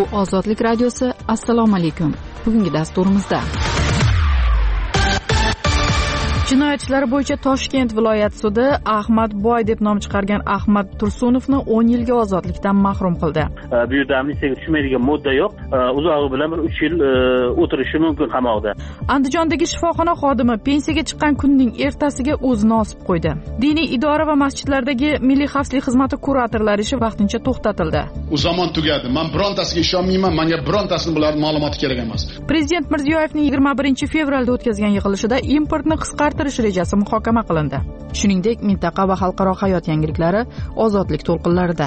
Ozodlik radiosi. Assalomu alaykum. Bugungi dasturimizda jinoyat ishlari bo'yicha Toshkent viloyat sudi Ahmad Boy deb nom chiqargan Ahmad Tursunovni 10 yilga ozodlikdan mahrum qildi. Bu yerda amnistiyaga tushmaydigan modda yo'q. Uzog'i bilan 3 yil o'tirishi mumkin qamoqda. Andijondagi shifoxona xodimi pensiyaga chiqqan kunning ertasiga o'zini osib qo'ydi. Diniy idora va masjidlardagi Milliy xavfsizlik xizmati kuratorlari ishi vaqtincha to'xtatildi. U zamon tugadi. Men birontasiga ishonmayman. Menga birontasini bularning ma'lumoti kerak emas. Prezident Mirziyoyevning 21-fevralda o'tkazgan yig'ilishida importni qisqartirish rejasi muhokama qilindi. Shuningdek, mintaqa va xalqaro hayot yangiliklari ozodlik to'lqinlarida.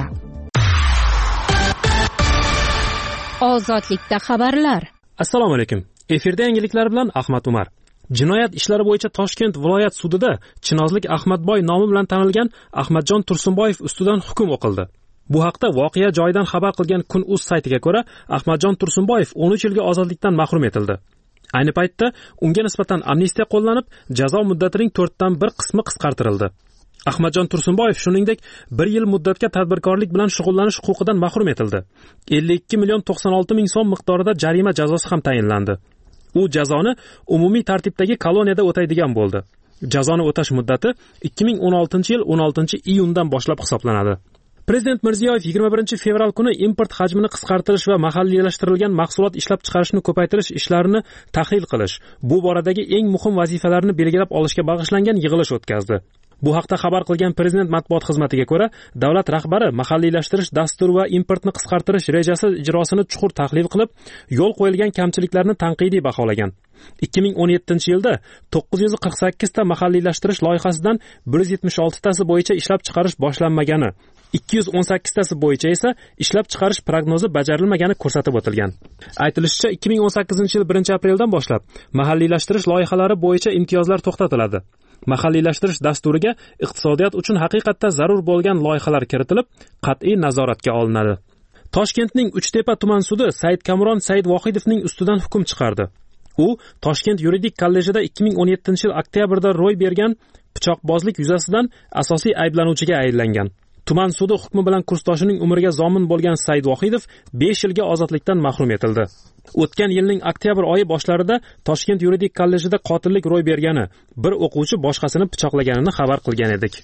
Ozodlikda xabarlar. Assalomu alaykum. Efirda yangiliklar bilan Ahmad Umar. Jinoyat ishlari bo'yicha Toshkent viloyat sudida Chinozlik Ahmadboy nomi bilan tanilgan Ahmadjon Tursunboyev ustidan hukm o'qildi. Bu haqda voqea joyidan xabar qilgan Kun.uz saytiga ko'ra, Ahmadjon Tursunboyev 13 yilga ozodlikdan mahrum etildi. Ayni paytda unga nisbatan amnistiya qo'llanib, jazo muddatining 4/1 qismi qisqartirildi. Ahmadjon Tursunboyev shuningdek 1 yil muddatga tadbirkorlik bilan shug'ullanish huquqidan mahrum etildi. 52,96,000 so'm miqdorida jarima jazosi ham tayinlandi. U jazoni umumiy tartibdagi koloniyada o'taydigan bo'ldi. Jazoni o'tash muddati 2016-yil 16-iyundan boshlab hisoblanadi. Prezident Mirziyoyev 21-fevral kuni import hajmini qisqartirish va mahalliylashtirilgan mahsulot ishlab chiqarishni ko'paytirish ishlarini tahlil qilish, bu boradagi eng muhim vazifalarni belgilab olishga bag'ishlangan yig'ilish o'tkazdi. Bu haqda xabar qilgan Prezident matbuot xizmatiga ko'ra, davlat rahbari mahalliylashtirish dasturi va importni qisqartirish rejasi ijrosini chuqur tahlil qilib, yo'l qo'yilgan kamchiliklarni tanqidiy baholagan. 2017-yilda 948 ta mahalliylashtirish loyihasidan 176 tasi bo'yicha ishlab chiqarish boshlanmagani, 218 tasi bo'yicha esa ishlab chiqarish prognozi bajarilmagani ko'rsatib o'tilgan. Aytilishicha, 2018-yil 1-apreldan boshlab mahalliylashtirish loyihalari bo'yicha imtiyozlar to'xtatiladi. Mahalliylashtirish dasturiga iqtisodiyot uchun haqiqatda zarur bo'lgan loyihalar kiritilib, qat'iy nazoratga olinadi. Toshkentning Uchtepa tuman sudi Said Kamron Said Vohidovning ustidan hukm chiqardi. U Toshkent yuridik kollejida 2017-yil oktyabrda ro'y bergan pichoqbozlik yuzasidan asosiy ayblanuvchiga aylangan. Tuman sudi hukmi bilan kursdoshining umriga zomin bo'lgan Said Vohidov 5 yilga ozodlikdan mahrum etildi. O'tgan yilning oktyabr oyi boshlarida Toshkent yuridik kollejida qotillik ro'y bergani, bir o'quvchi boshqasini pichoqlaganini xabar qilgan edik.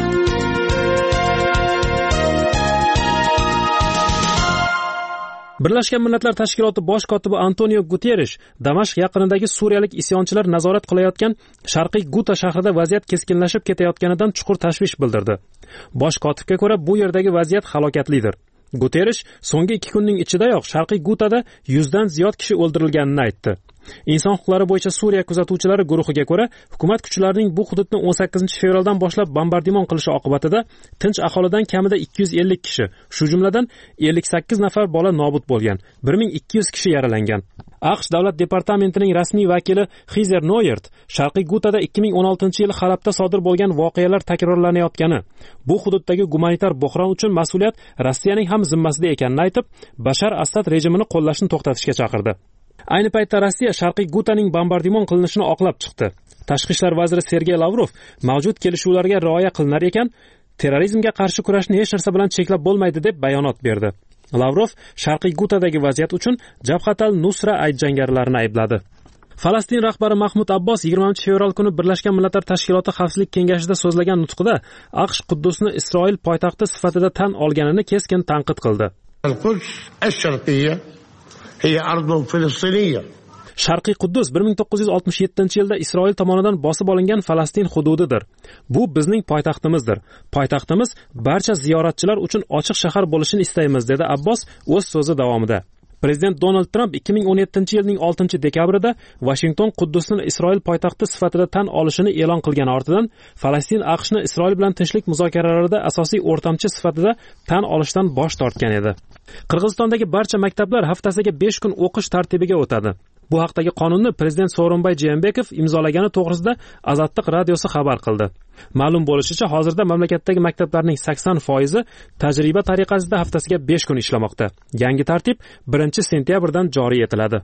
Birlashgan Millatlar Tashkiloti bosh kotibi Antonio Guterres Damashq yaqinidagi suriyalik isyonchilar nazorat qilayotgan Sharqiy Guta shahrida vaziyat keskinlashib ketayotganidan chuqur tashvish bildirdi. Bosh kotibga ko'ra, bu yerdagi vaziyat halokatlidir. Guterres so'nggi 2 kunning ichidayoq Sharqiy Gutada 100 dan ziyod kishi o'ldirilganini aytdi. Inson huquqlari bo'yicha Suriya kuzatuvchilari guruhiga ko'ra, hukumat kuchlarining bu hududni 18-fevraldan boshlab bombardimon qilishi oqibatida tinch aholidan kamida 250 kishi, shu jumladan 58 nafar bola nobud bo'lgan, 1200 kishi yaralangan. AQSh davlat departamentining rasmiy vakili Xizer Noyert Sharqiy Gutada 2016-yil Halabda sodir bo'lgan voqealar takrorlanayotgani, bu hududdagi gumanitar bo'hron uchun mas'uliyat Rossiyaning ham zimmasida ekanini aytib, Bashar Asad rejimini qo'llashni to'xtatishga chaqirdi. Ayni paytda Rossiya Sharqiy Gutaning bombardimon qilinishini oqlab chiqdi. Tashqi ishlar vaziri Sergey Lavrov mavjud kelishuvlarga rioya qilinar ekan, terrorizmga qarshi kurashni hech narsa bilan cheklab bo'lmaydi deb bayonot berdi. Lavrov Sharqiy Gutadagi vaziyat uchun Jabhat al-Nusra jangarilarini aybladi. Falastin rahbari Mahmud Abbos 20-fevral kuni Birlashgan Millatlar Tashkiloti Xavfsizlik kengashida so'zlagan nutqida AQSh Quddusni Isroil poytaxti sifatida tan olganini keskin tanqid qildi. Sharqiy Quddus 1967-yilda Isroil tomonidan bosib olingan Falastin hududidir. Bu bizning poytaxtimizdir. Poytaxtimiz barcha ziyoratchilar uchun ochiq shahar bo'lishini istaymiz, dedi Abbos o'z so'zi davomida. Prezident Donald Trump 2017-yilning 6-dekabrida Washington Quddusni Isroil poytaxti sifatida tan olishini e'lon qilgan ortidan Falastin AQShni Isroil bilan tinchlik muzokaralarida asosiy o'rtamchi sifatida tan olishdan bosh tortgan edi. Qirg'izistondagi barcha maktablar haftasiga 5 kun o'qish tartibiga o'tadi. Bu haqdagi qonunni Prezident Sooronbay Jeenbekov imzolagani to'g'risida Azadlik radiosi xabar qildi. Ma'lum bo'lishicha, hozirda mamlakatdagi maktablarning 80% tajriba tariqasida haftasiga 5 kun ishlamoqda. Yangi tartib 1-sentyabrdan joriy etiladi.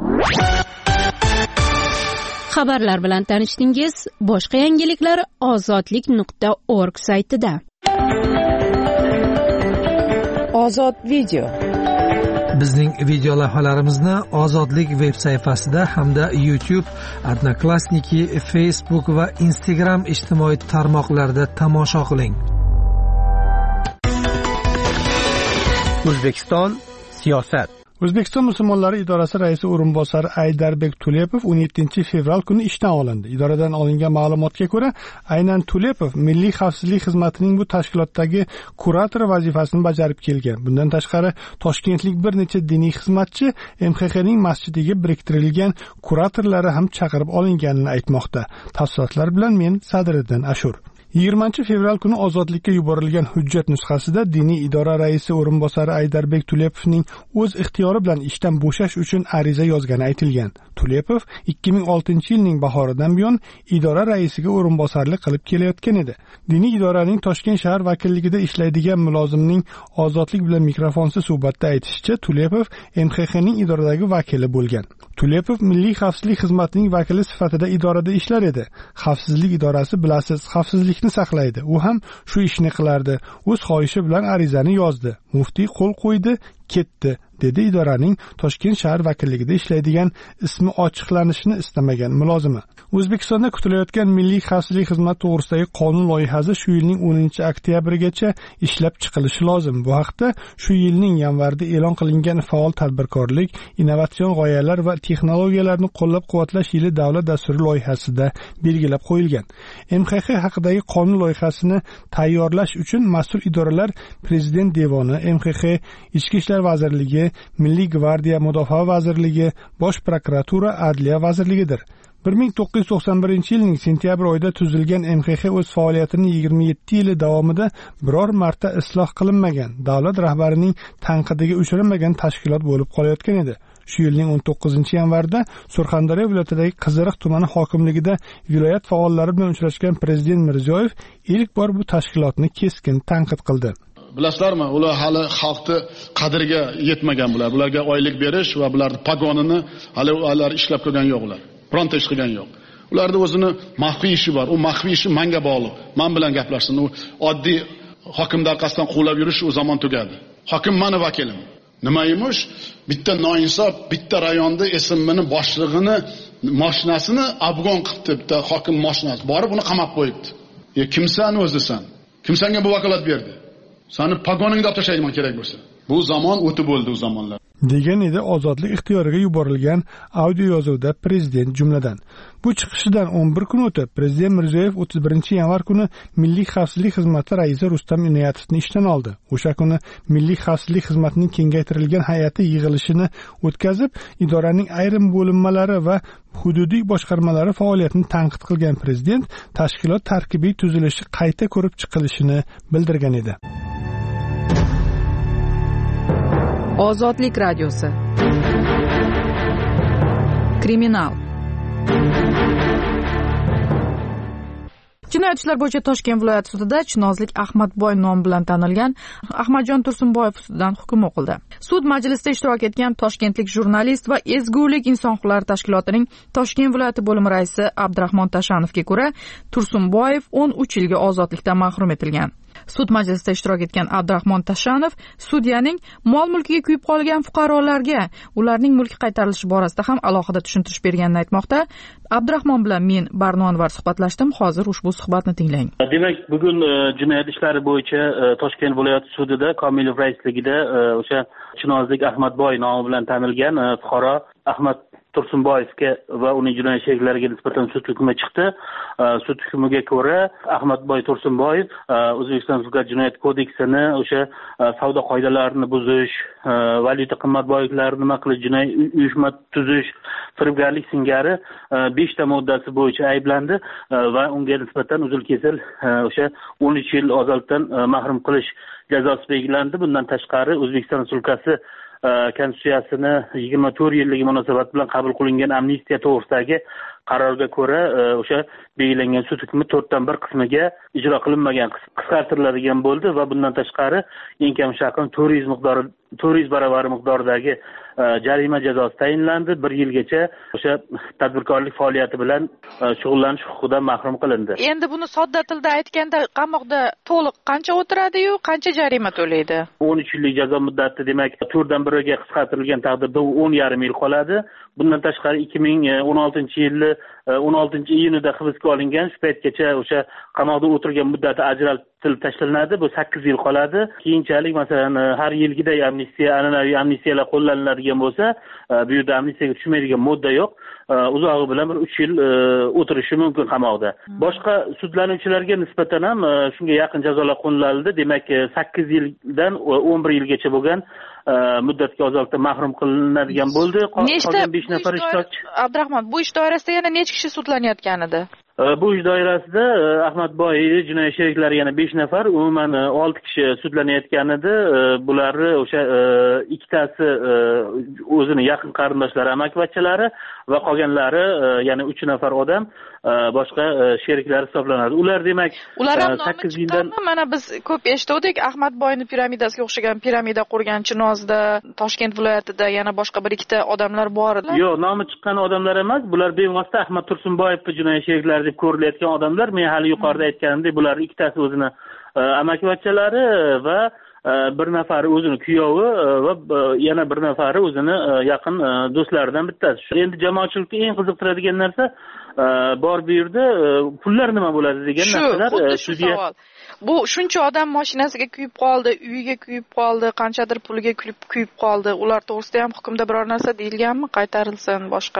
Xabarlar bilan tanishdingiz. Boshqa yangiliklar ozodlik.org saytida. Ozod video. Bizning video lavhalarimizni Ozodlik veb sayfasida hamda YouTube, Odnoklassniki, Facebook va Instagram ijtimoiy tarmoqlarida tomosha qiling. O'zbekiston siyosat. O'zbekiston musulmonlari idorasi raisi o'rinbosari Aydarbek Tulepov 17 fevral kuni ishdan olindi. Idoradan olingan ma'lumotga ko'ra, aynan Tulepov Milliy xavfsizlik xizmatining bu tashkilotdagi kuratori vazifasini bajarib kelgan. Bundan tashqari, toshkentlik bir necha diniy xizmatchi MXXning masjidiga biriktirilgan kuratorlari ham chaqirib olinganini aytmoqda. Tafsilotlar bilan men Sadriddin Ashur. 20 fevral kuni ozodlikka yuborilgan hujjat nusxasida diniy idora raisi o'rinbosari Aydarbek Tulepovning o'z ixtiyori bilan ishdan bo'shash uchun ariza yozgani aytilgan. Tulepov 2006-yilning bahoridan buyon idora raisiga o'rinbosarlik qilib kelayotgan edi. Diniy idoraning Toshkent shahar vakilligida ishlaydigan mulozimning Ozodlik bilan mikrofonsiz suhbatda aytishicha, Tulepov MXXning idoradagi vakili bo'lgan. Tulepov Milliy xavfsizlik xizmatining vakili sifatida idorada ishlar edi. Xavfsizlik idorasi, bilasiz, xavfsizlikni saqlaydi. U ham shu ishni qilardi. O'z xohishi bilan arizani yozdi. Muftiy qo'l qo'ydi, ketdi, dedi idoraning Toshkent shahar vakilligida ishlaydigan ismi ochiqlanishini istamagan mulozimi. O'zbekistonda kutilayotgan Milliy xavfsizlik xizmati to'g'risidagi qonun loyihasi shu yilning 10-oktyabrigacha ishlab chiqilishi lozim. Bu haqda shu yilning yanvarida e'lon qilingan faol tadbirkorlik, innovatsion g'oyalar va texnologiyalarni qo'llab-quvvatlash yili davlat dasturi loyihasida belgilab qo'yilgan. MXX haqidagi qonun loyihasini tayyorlash uchun mas'ul idoralar Prezident devoni, MXX, Ichki ishlar vazirligi, Milliy gvardiya, Mudofaa vazirligi, Bosh prokuratura, Adliya vazirligidir. 1991-yilning sentyabr oyida tuzilgan MXX o'z faoliyatini 27 yili davomida biror marta isloh qilinmagan, davlat rahbarining tanqidiga uchramagan tashkilot bo'lib qolayotgan edi. Shu yilning 19-yanvarida Surxondaryo viloyatidagi Qiziriq tumani hokimligida viloyat faollari bilan uchrashgan Prezident Mirziyoyev ilk bor bu tashkilotni keskin tanqid qildi. Bilasizlarmi, ular hali xalqni qadriga yetmagan bular. Bularga oylik berish va bularning pagonini hali ular ishlab ko'rgan yo'q ular. Bironta ish qilgan yo'q. Ularda o'zini maxfiy ishi bor. U maxfiy ishi menga bog'liq. Men bilan gaplashsin. U oddiy hokimning orqasidan quvlab yurish o zaman tugadi. Hokim meni vakilim. Nima emish? Bitta noinsof, bitta rayonda SMBni boshlig'ini mashinasini afg'on qilibdi, bitta hokim mashinasi. Borib uni qamab qo'yibdi. Kimsan o'zisan? Kim senga bu vakolat berdi? Seni pagoningda tashlayman kerak bo'lsa. Bu zamon o'tib bo'ldi u zamonlar. degan edi ozodlik ixtiyoriga yuborilgan audio yozuvda prezident jumladan. Bu chiqishidan 11 kun o'tib, prezident Mirziyoyev 31-yanvar kuni Milliy xavfsizlik xizmati raisi Rustam Inoyatovni ishdan oldi. O'sha kuni Milliy xavfsizlik xizmatining kengaytirilgan hay'ati yig'ilishini o'tkazib, idoraning ayrim bo'linmalari va hududiy boshqarmalari faoliyatini tanqid qilgan prezident tashkilot tarkibiy tuzilishi qayta ko'rib chiqilishini bildirgan edi. Ozodlik radiosi. Kriminal. Jinoyat ishlar bo'yicha Toshkent viloyat sudida Chinozlik Ahmadboy nomi bilan tanilgan Ahmadjon Tursunboyev ustidan hukm o'qildi. Sud majlisida ishtirok etgan toshkentlik jurnalist va Ezgulik inson huquqlari tashkilotining Toshkent viloyati bo'limi raisi Abdurahmon Tashanovga ko'ra, Tursunboyev 13 yilga ozodlikdan mahrum etilgan. Sud majlisida ishtirok etgan Abdurahmon Tashanov sudyaning mol-mulkiga kuyib qolgan fuqarolarga ularning mulki qaytarilishi borasida ham alohida tushuntirish berganini aytmoqda. Abdurahmon bilan men Barno Anvar suhbatlashdim. Hozir ushbu suhbatni tinglang. Demak, bugun jinoyat ishlari bo'yicha Toshkent viloyati sudida Komilov raisligida o'sha Chinozlik Ahmadboy nomi bilan tanilgan fuqaro Ahmad Tursunboyevga va uning jinoyat sheriklariga nisbatan sud hukmi chiqdi. Sud hukmiga ko'ra Ahmadboy Tursunboyev O'zbekiston Sudlari jinoyat kodeksini o'sha savdo qoidalarini buzish, valyuta qimmatboyliklarini nima qilish, jinoiy uyushma tuzish, firibgarlik singari 5 ta moddasi bo'yicha ayblandi va unga nisbatan uzil-kesil o'sha 13 yil ozodlikdan mahrum qilish jazosi belgilandi. Bundan tashqari O'zbekiston Respublikasi Konstitutsiyasini 24 yilligi munosabat bilan qabul qilingan amnistiya to'g'risidagi qarorga ko'ra o'sha belgilangan sud hukmi 4/1 qismiga ijro qilinmagan qisqartiriladigan bo'ldi va bundan tashqari eng kam shaqin 400 baravari miqdoridagi jarima jazosi tayinlandi. 1 yilgacha o'sha tadbirkorlik faoliyati bilan shug'ullanish huquqidan mahrum qilindi. Endi buni sodda tilda aytganda qamoqda to'liq qancha o'tiradi-yu, qancha jarima to'laydi? 13 yillik jazo muddati demak 4/1 ga qisqartirilgan taqdirda 10,5 yil qoladi. Bundan tashqari 2016-yilning 16-iyunida hibsga olingan, shu paytgacha o'sha qamoqda o'tirgan muddati ajratilib tashlanadi. Bu 8 yil qoladi. Keyinchalik masalan har yilgiday an'anaviy amnistiyalar qo'llaniladigan bo'lsa, bu yerda amnistiyaga tushmaydigan modda yo'q. Uzog'i bilan bir 3 yil o'tirishi mumkin qamoqda. Boshqa sudlanuvchilarga nisbatan ham shunga yaqin jazolar qo'llanildi. Demak 8 yildan 11 yilgacha bo'lgan muddatga ozodlikdan mahrum qilinadigan bo'ldi. Qolgan 5 nafar ishtirokchi. Abdurahmon, bu ish doirasida yana necha kishi sudlanayotgan edi? Bu ish doirasida Ahmadboy jinoyat sheriklari yana 5 nafar, umuman 6 kishi sudlanayotgan edi. Bularni o'sha ikkitasi o'zini yaqin qarindoshlari, amakivachchalari va qolganlari yana 3 nafar odam boshqa sheriklari hisoblanadi. Ular demak ular ham 8 yildan mana biz ko'p eshitdik, Ahmadboyni piramidasiga o'xshagan piramida qurgan Chinozda, Toshkent viloyatida yana boshqa bir ikkita odamlar bor edi. Yo'q, nomi chiqqan odamlar emas, bular bevosita Ahmad Tursunboyev jinoyat sheriklari deb ko'rilayotgan odamlar. Men hali yuqorida aytganimdek, bular ikkitasi o'zini amakivachchalari va bir nafari o'zini kuyovi va yana bir nafari o'zini yaqin do'stlaridan bittasi. Endi jamoatchilikni eng qiziqtiradigan narsa bor bu yerda pullar nima bo'ladi degan narsalar. Shu savol. Bu shuncha odam mashinasiga kuyib qoldi, uyiga kuyib qoldi, qanchadir puliga kuyib qoldi. Ular to'g'risida ham hukmda biror narsa deyilganmi? Qaytarilsin boshqa?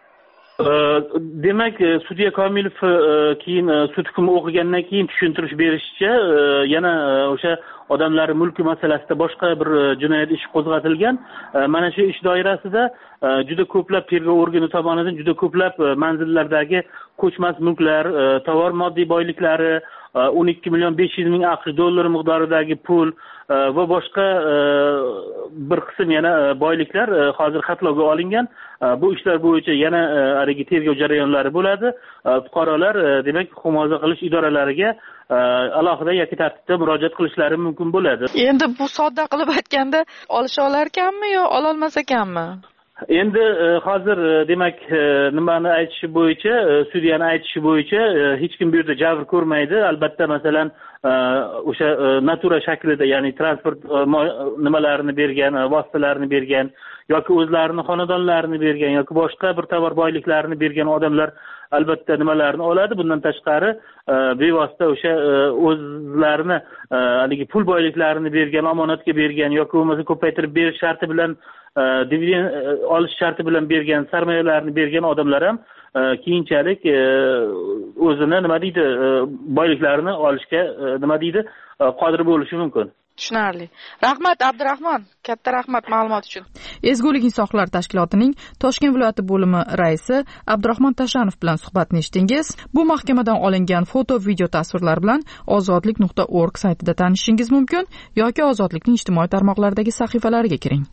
Demak, sudya Komilov keyin sud hukmi o'qigandan keyin tushuntirish berishicha, yana o'sha odamlar mulki masalasida boshqa bir jinoyat ishi qo'zg'atilgan. Mana shu ish doirasida juda ko'plab tergov organi tomonidan juda ko'plab manzillardagi ko'chmas mulklar, tovar moddiy boyliklari, 12,500,000 AQSh dollari miqdoridagi pul va boshqa bir qism yana boyliklar hozir xatlovga olingan. Bu ishlar bo'yicha yana haligi tergov jarayonlari bo'ladi. Fuqarolar demak huquq muhofaza qilish idoralariga alohida yoki tartibda murojaat qilishlari mumkin bo'ladi. Endi bu sodda qilib aytganda olisha olar ekanmi yo ola olmas ekanmi? Endi hozir demak nimani aytishi bo'yicha, sudyani aytishi bo'yicha hech kim bu yerda jabr ko'rmaydi. Albatta masalan o'sha natura shaklida, ya'ni transport nimalarini bergan, vositalarini bergan yoki o'zlarini xonadonlarini bergan yoki boshqa bir tovar boyliklarini bergan odamlar albatta nimalarni oladi. Bundan tashqari bevosita o'sha o'zlarini haligi pul boyliklarini bergan, omonatga bergan yoki bo'lmasa ko'paytirib berish sharti bilan dividend olish sharti bilan bergan, sarmoyalarni bergan odamlar ham keyinchalik o'zini nima deydi, boyliklarini olishga nima deydi, qodir bo'lishi mumkin. Tushunarli. Rahmat Abdurahmon, katta rahmat ma'lumot uchun. Ezgulik inson huquqlari tashkilotining Toshkent viloyati bo'limi raisi Abdurahmon Tashanov bilan suhbatni eshitdingiz. Bu mahkamadan olingan foto, video tasvirlar bilan ozodlik.org saytida tanishishingiz mumkin yoki Ozodlikning ijtimoiy tarmoqlardagi sahifalariga kiring.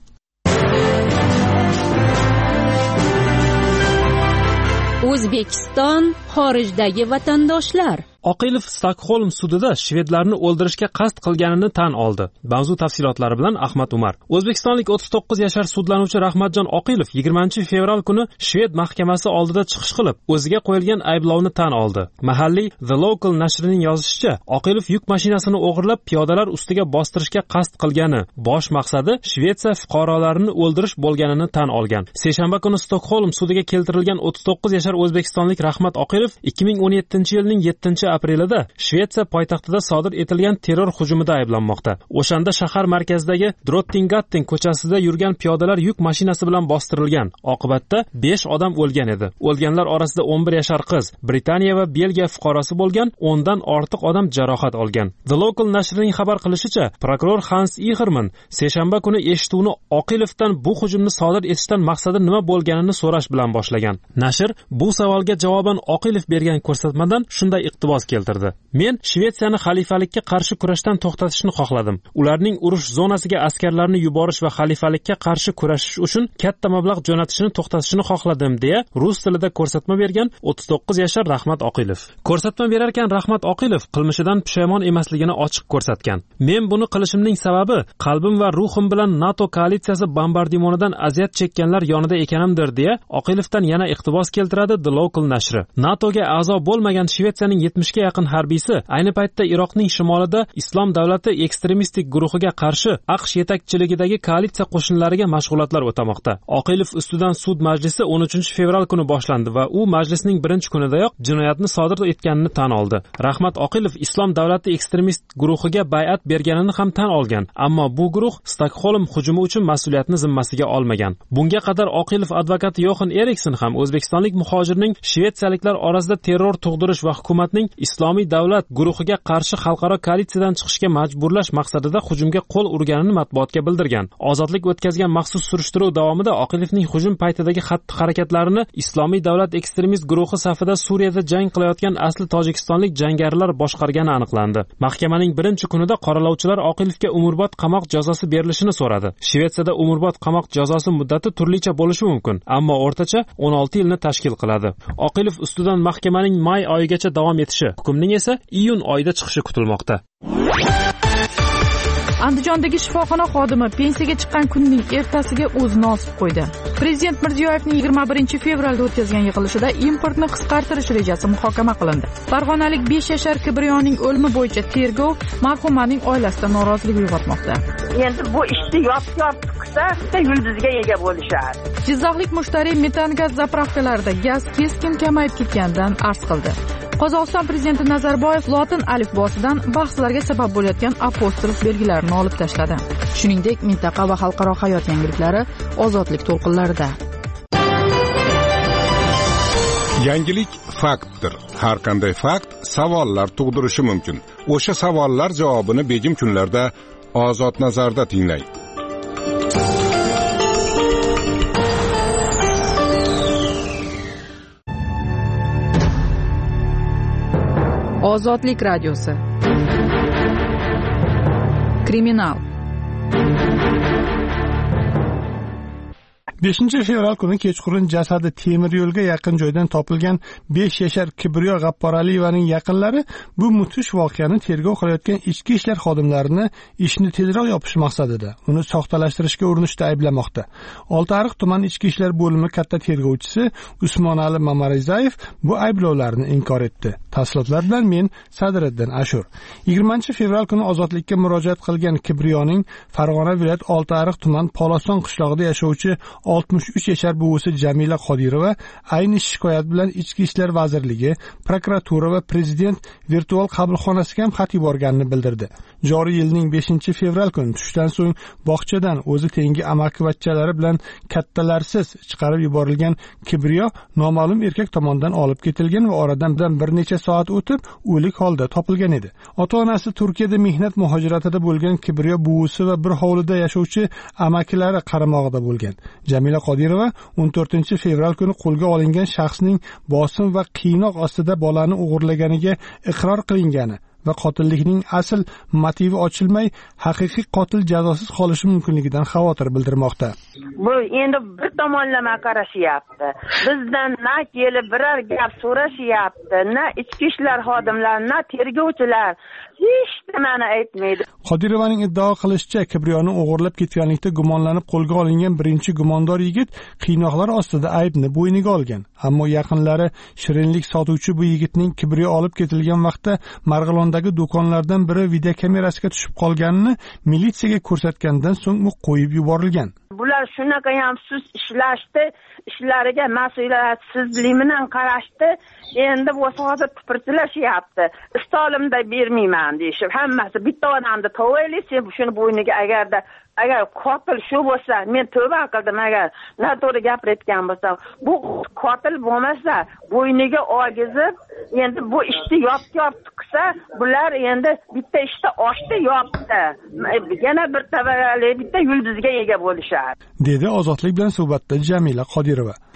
O'zbekiston xorijdagi vatandoshlar. Oqilov Stokholm sudida shvedlarni o'ldirishga qasd qilganini tan oldi. Mavzu tafsilotlari bilan Ahmad Umar. O'zbekistonlik 39 yashar sudlanuvchi Rahmatjon Oqilov 20-fevral kuni shved mahkamasi oldida chiqish qilib, o'ziga qo'yilgan ayblovni tan oldi. Mahalliy The Local nashrining yozishicha, Oqilov yuk mashinasini o'g'irlab piyodalar ustiga bostirishga qasd qilgani, bosh maqsadi Shvetsiya fuqarolarini o'ldirish bo'lganini tan olgan. Seshanba kuni Stokholm sudiga keltirilgan 39 yashar o'zbekistonlik Rahmat Oqilov 2017-yilning 7-aprelida Shvetsiya poytaxtida sodir etilgan terror hujumida ayblanmoqda. O'shanda shahar markazidagi Drottningatten ko'chasida yurgan piyodalar yuk mashinasi bilan bostirilgan. Oqibatda 5 odam o'lgan edi. O'lganlar orasida 11 yashar qiz, Britaniya va Belgiya fuqarosi bo'lgan, 10 dan ortiq odam jarohat olgan. The Local nashrining xabar qilishicha, prokuror Hans Iherman seshanba kuni eshituvni Oqilovdan bu hujumni sodir etishdan maqsadi nima bo'lganini so'rash bilan boshlagan. Nashr bu savolga javoban Oqilov bergan ko'rsatmadan shunday iqtibos iqtibos keltirdi. Men Shvetsiyani xalifalikka qarshi kurashdan to'xtatishni xohladim. Ularning urush zonasiga askarlarni yuborish va xalifalikka qarshi kurashish uchun katta mablag' jo'natishni to'xtatishni xohladim, deya rus tilida ko'rsatma bergan 39 yashar Rahmat Oqilov. Ko'rsatma berarkan Rahmat Oqilov qilmishidan pushaymon emasligini ochiq ko'rsatgan. Men buni qilishimning sababi qalbim va ruhim bilan NATO koalitsiyasi bombardimonidan aziyat chekkanlar yonida ekanimdir, deya Oqilovdan yana iqtibos keltiradi The Local nashri. NATOga a'zo bo'lmagan Shvetsiyaning 70 ga yaqin harbiysi ayni paytda Iroqning shimolida Islom davlati ekstremistik guruhiga qarshi AQSh yetakchiligidagi koalitsiya qo'shinlariga mashg'ulotlar o'tamoqda. Oqilov ustidan sud majlisi 13 fevral kuni boshlandi va u majlisning birinchi kunidayoq jinoyatni sodir etganini tan oldi. Rahmat Oqilov Islom davlati ekstremist guruhiga bay'at berganini ham tan olgan, ammo bu guruh Stokholm hujumi uchun mas'uliyatni zimmasiga olmagan. Bunga qadar Oqilov advokati Yoxan Erikson ham o'zbekistonlik muhojirning shvetsiyaliklar orasida terror tug'dirish va hukumatning Islomiy davlat guruhiga qarshi xalqaro koalitsiyadan chiqishga majburlash maqsadida hujumga qo'l urganini matbuotga bildirgan. Ozodlik o'tkazgan maxsus surishtiruv davomida Oqilovning hujum paytidagi xatti-harakatlarini Islomiy davlat ekstremist guruhi safida Suriyada jang qilayotgan asli tojikistonlik jangarilar boshqargani aniqlandi. Mahkamaning birinchi kunida qoralovchilar Oqilovga umrbod qamoq jazosi berilishini so'radi. Shvetsiyada umrbod qamoq jazosi muddati turlicha bo'lishi mumkin, ammo o'rtacha 16 yilni tashkil qiladi. Oqilov ustidan mahkamaning may oyigacha davom etishi, hukmning esa iyun oyida chiqishi kutilmoqda. Andijondagi shifoxona xodimi pensiyaga chiqqan kunning ertasiga o'zini osib qo'ydi. Prezident Mirziyoyevning 21 fevralda o'tkazgan yig'ilishida importni qisqartirish rejasi muhokama qilindi. Farg'onalik 5 yashar Kibriyoning o'limi bo'yicha tergov marhumaning oilasida norozilik uyg'otmoqda. Endi bu ishni yop-yop qilsa, yulduzga ega bo'lishadi. Jizzaxlik mushtariy metan gaz zapravkalarida gaz keskin kamayib ketganidan arz qildi. Qozog'iston prezidenti Nazarboyev lotin alifbosidan bahslarga sabab bo'layotgan apostrof belgilarini olib tashladi. Shuningdek, mintaqa va xalqaro hayot yangiliklari ozodlik to'lqinlarida. Yangilik faktdir. Har qanday fakt savollar tug'dirishi mumkin. O'sha savollar javobini begim kunlarda Ozod nazarda tinglang. Ozodlik radiosi. Kriminal. 5 fevral kuni kechqurun jasadi temir yo'lga yaqin joydan topilgan 5 yashar Kibriyo G'apporaliyevaning yaqinlari bu mudhish voqeani tergov qilayotgan ichki ishlar xodimlarini ishni tezroq yopish maqsadida uni soxtalashtirishga urinishda ayblamoqda. Oltiariq tuman ichki ishlar bo'limi katta tergovchisi Usmonali Mamarizayev bu ayblovlarni inkor etdi. Tafsilotlar bilan men Sadriddin Ashur. 20 fevral kuni ozodlikka murojaat qilgan Kibriyoning Farg'ona viloyat Oltiariq tuman Poloson qishlog'ida yashovchi 63 yashar buvisi Jamila Qodirova ayni shikoyat bilan Ichki ishlar vazirligi, prokuratura va prezident virtual qabulxonasiga ham xat yuborganini bildirdi. Joriy yilning 5 fevral kuni tushdan so'ng bog'chadan o'zi tengi amakivachchalari bilan kattalarsiz chiqarib yuborilgan Kibriyo noma'lum erkak tomonidan olib ketilgan va oradan bir necha soat o'tib o'lik holda topilgan edi. Ota-onasi Turkiyada mehnat muhojiratida bo'lgan Kibriyo buvisi va bir hovlida yashovchi amakilari qaramog'ida bo'lgan. Jamila Qodirova 14 fevral kuni qo'lga olingan shaxsning bosim va qiynoq ostida bolani o'g'irlaganiga iqror qilingani va qotillikning asl motivi ochilmay haqiqiy qotil jazosiz qolishi mumkinligidan xavotir bildirmoqda. Bu endi bir tomonlama qarashyapti. Bizdan na kelib biror gap so'rashyapti, na ichki ishlar xodimlari, na tergovchilar hech nimani aytmaydi. Qodirovaning iddao qilishicha, Kibriyoni o'g'irlab ketganlikda gumonlanib qo'lga olingan birinchi gumondor yigit qiynoqlar ostida aybni bo'yniga olgan. Ammo yaqinlari shirinlik sotuvchi bu yigitning Kibriyo olib ketilgan vaqtda Marg'ilondagi do'konlardan biri videokamerasiga tushib qolganini militsiyaga ko'rsatgandan so'ng u qo'yib yuborilgan. Bular shunaqa ham sust ishlashdi, ishlariga mas'uliyatsizlik bilan qarashdi. Endi bo'lsa hozir tipirchilashyapti. Istolimda bermayman deyishib, hammasi bitta odamni tovayli, sen shuni bo'yniga agar qotil shu bo'lsa, men tavba qildim, agar noto'g'ri gapirayotgan bo'lsam, bu qotil bo'lmasa, bo'yniga ogizib, endi bu ishni yop-yop qilsa, bular endi bitta ishda oshdi, yopdi. Yana bir tavalali, bitta yulduzga ega bo'lishadi, dedi Ozodlik bilan suhbatda Jamila Qodirova.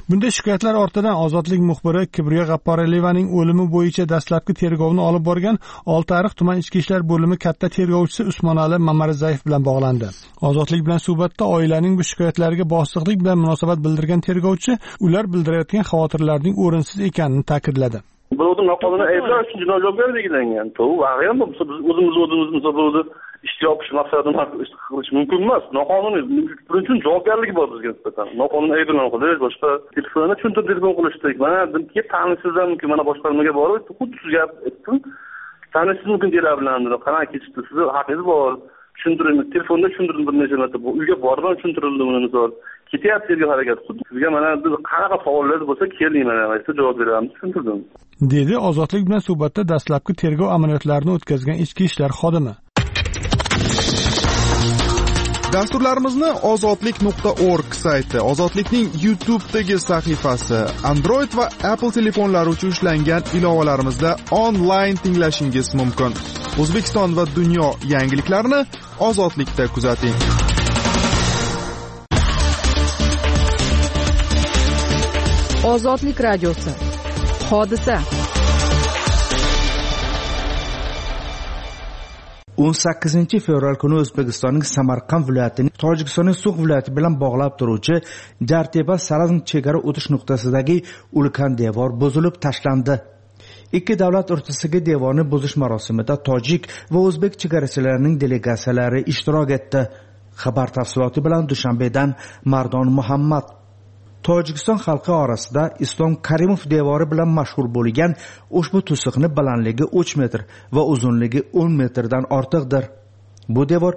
Bunday shikoyatlar ortidan Ozodlik muxbiri Kibriyo G'apporaliyevaning o'limi bo'yicha dastlabki tergovni olib borgan Oltiariq tuman ichki ishlar bo'limi katta tergovchisi Usmonali Mamarizayev bilan bog'landi. Ozodlik bilan suhbatda oilaning bu shikoyatlariga bosiqlik bilan munosabat bildirgan tergovchi ular bildirayotgan xavotirlarning o'rinsiz ekanini ta'kidladi. Birovni noqonuniy ayblash uchun jinoiy javobgarlik belgilangan. Vaqtida o'zimiz birovni ishga yopish maqsadida qilish mumkin emas. Noqonuniy buning uchun javobgarlik bor bizga nisbatan. Noqonuniy ayblan qilish, boshqa telefonda tushuntirib telefon qilishdik. Mana bunga tanisizlar mumkin, mana boshqarmaga borib, xuddi siz gap aytdim. Tanisiz mumkin delar bilan, qanaqa ketishdi, sizni haqingiz bor. Tushuntiring, telefonda tushuntirdim bir necha marta. Uyga borib ham tushuntirildi buni misol. Ketyapti yerga harakat qildi. Sizga mana qanaqa savollar bo'lsa keling, mana aytsa javob beramiz, tushuntirdim. Dedi Ozodlik bilan suhbatda dastlabki tergov amaliyotlarini o'tkazgan ichki ishlar xodimi. Dasturlarimizni ozodlik.org sayti, Ozodlikning YouTube'dagi sahifasi, Android va Apple telefonlari uchun ishlangan ilovalarimizda onlayn tinglashingiz mumkin. O'zbekiston va dunyo yangiliklarini Ozodlikda kuzating. Ozodlik radiosi. Hodisa. 18 fevral kuni O'zbekistonning Samarqand viloyatining Tojikistonning Sug'd viloyati bilan bog'lab turuvchi Jartepa Sarazm chegara o'tish nuqtasidagi ulkan devor buzilib tashlandi. Ikki davlat o'rtasidagi devorni buzish marosimida tojik va o'zbek chegarachilarining delegatsiyalari ishtirok etdi. Xabar tafsiloti bilan Dushanbedan Mardon Muhammad. Tojikiston xalqi orasida Islom Karimov devori bilan mashhur bo'lgan ushbu to'siqni balandligi 3 metr va uzunligi 10 metrdan ortiqdir. Bu devor